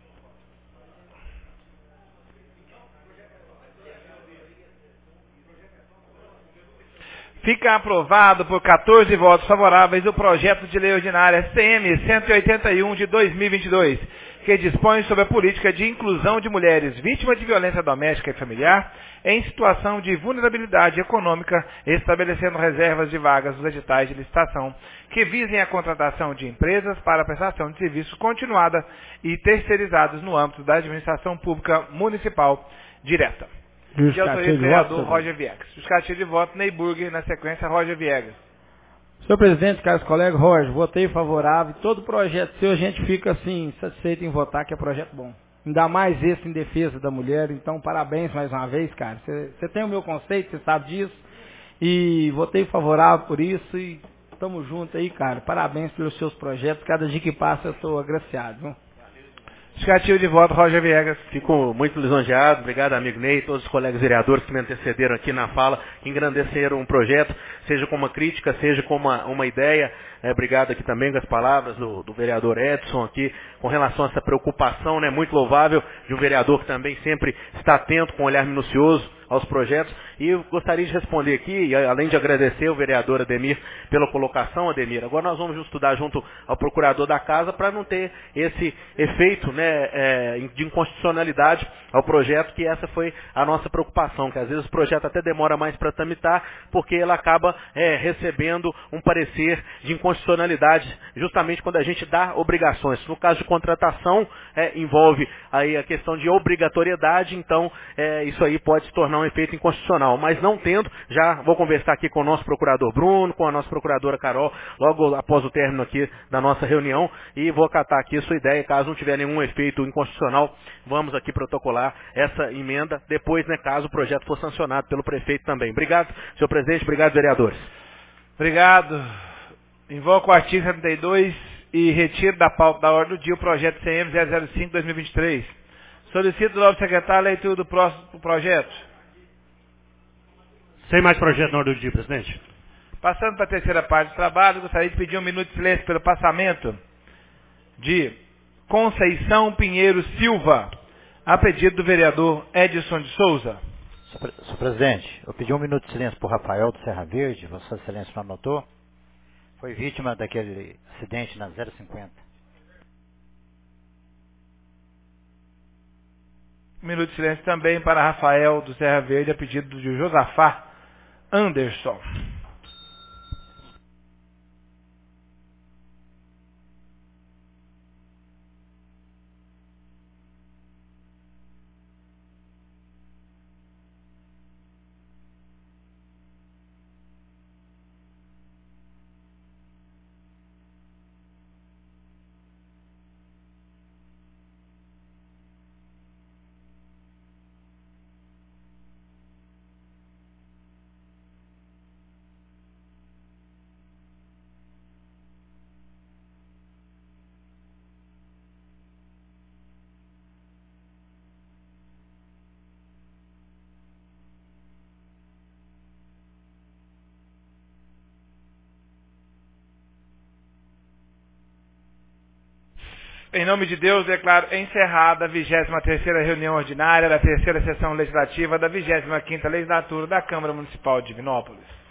Fica aprovado por quatorze votos favoráveis o projeto de lei ordinária C M cento e oitenta e um de dois mil e vinte e dois, que dispõe sobre a política de inclusão de mulheres vítimas de violência doméstica e familiar em situação de vulnerabilidade econômica, estabelecendo reservas de vagas nos editais de licitação que visem a contratação de empresas para a prestação de serviços continuada e terceirizados no âmbito da administração pública municipal direta. De autoria do vereador Roger Viegas. Justificativo de voto, Neyburg, na sequência, Roger Viegas. Senhor presidente, caros colegas, Roger, votei favorável. Todo projeto seu a gente fica assim, satisfeito em votar, que é projeto bom. Ainda mais esse em defesa da mulher, então parabéns mais uma vez, cara. Você tem o meu conceito, você sabe disso. E votei favorável por isso e tamo junto aí, cara. Parabéns pelos seus projetos. Cada dia que passa eu estou agraciado, viu? Justificativo de voto, Roger Viegas. Fico muito lisonjeado, obrigado amigo Ney, todos os colegas vereadores que me antecederam aqui na fala, que engrandeceram um projeto, seja com uma crítica, seja com uma, uma ideia. É, obrigado aqui também com as palavras do, do vereador Edson aqui, com relação a essa preocupação, né, muito louvável, de um vereador que também sempre está atento, com um olhar minucioso aos projetos. E eu gostaria de responder aqui, além de agradecer o vereador Ademir pela colocação, Ademir, agora nós vamos estudar junto ao procurador da casa para não ter esse efeito, né, é, de inconstitucionalidade ao projeto, que essa foi a nossa preocupação, que às vezes o projeto até demora mais para tramitar, porque ele acaba é, recebendo um parecer de inconstitucionalidade, justamente quando a gente dá obrigações. No caso de contratação, é, envolve aí a questão de obrigatoriedade, então é, isso aí pode se tornar um efeito inconstitucional, mas não tendo, já vou conversar aqui com o nosso procurador Bruno, com a nossa procuradora Carol, logo após o término aqui da nossa reunião, e vou acatar aqui a sua ideia, caso não tiver nenhum efeito inconstitucional, vamos aqui protocolar essa emenda, depois, né, caso o projeto for sancionado pelo prefeito também. Obrigado, senhor presidente, obrigado, vereadores. Obrigado. Invoco o artigo setenta e dois e retiro da pauta da ordem do dia o projeto C M zero zero cinco barra dois mil e vinte e três. Solicito do novo secretário a leitura do próximo projeto. Sem mais projeto na ordem do dia, presidente. Passando para a terceira parte do trabalho, gostaria de pedir um minuto de silêncio pelo passamento de Conceição Pinheiro Silva, a pedido do vereador Edson de Souza. Senhor presidente, eu pedi um minuto de silêncio por Rafael do Serra Verde, Vossa Excelência não anotou? Foi vítima daquele acidente na zero cinquenta. Um minuto de silêncio também para Rafael do Serra Verde, a pedido de Josafá Anderson. Em nome de Deus, declaro encerrada a vigésima terceira reunião ordinária da terceira sessão legislativa da vigésima quinta legislatura da Câmara Municipal de Divinópolis.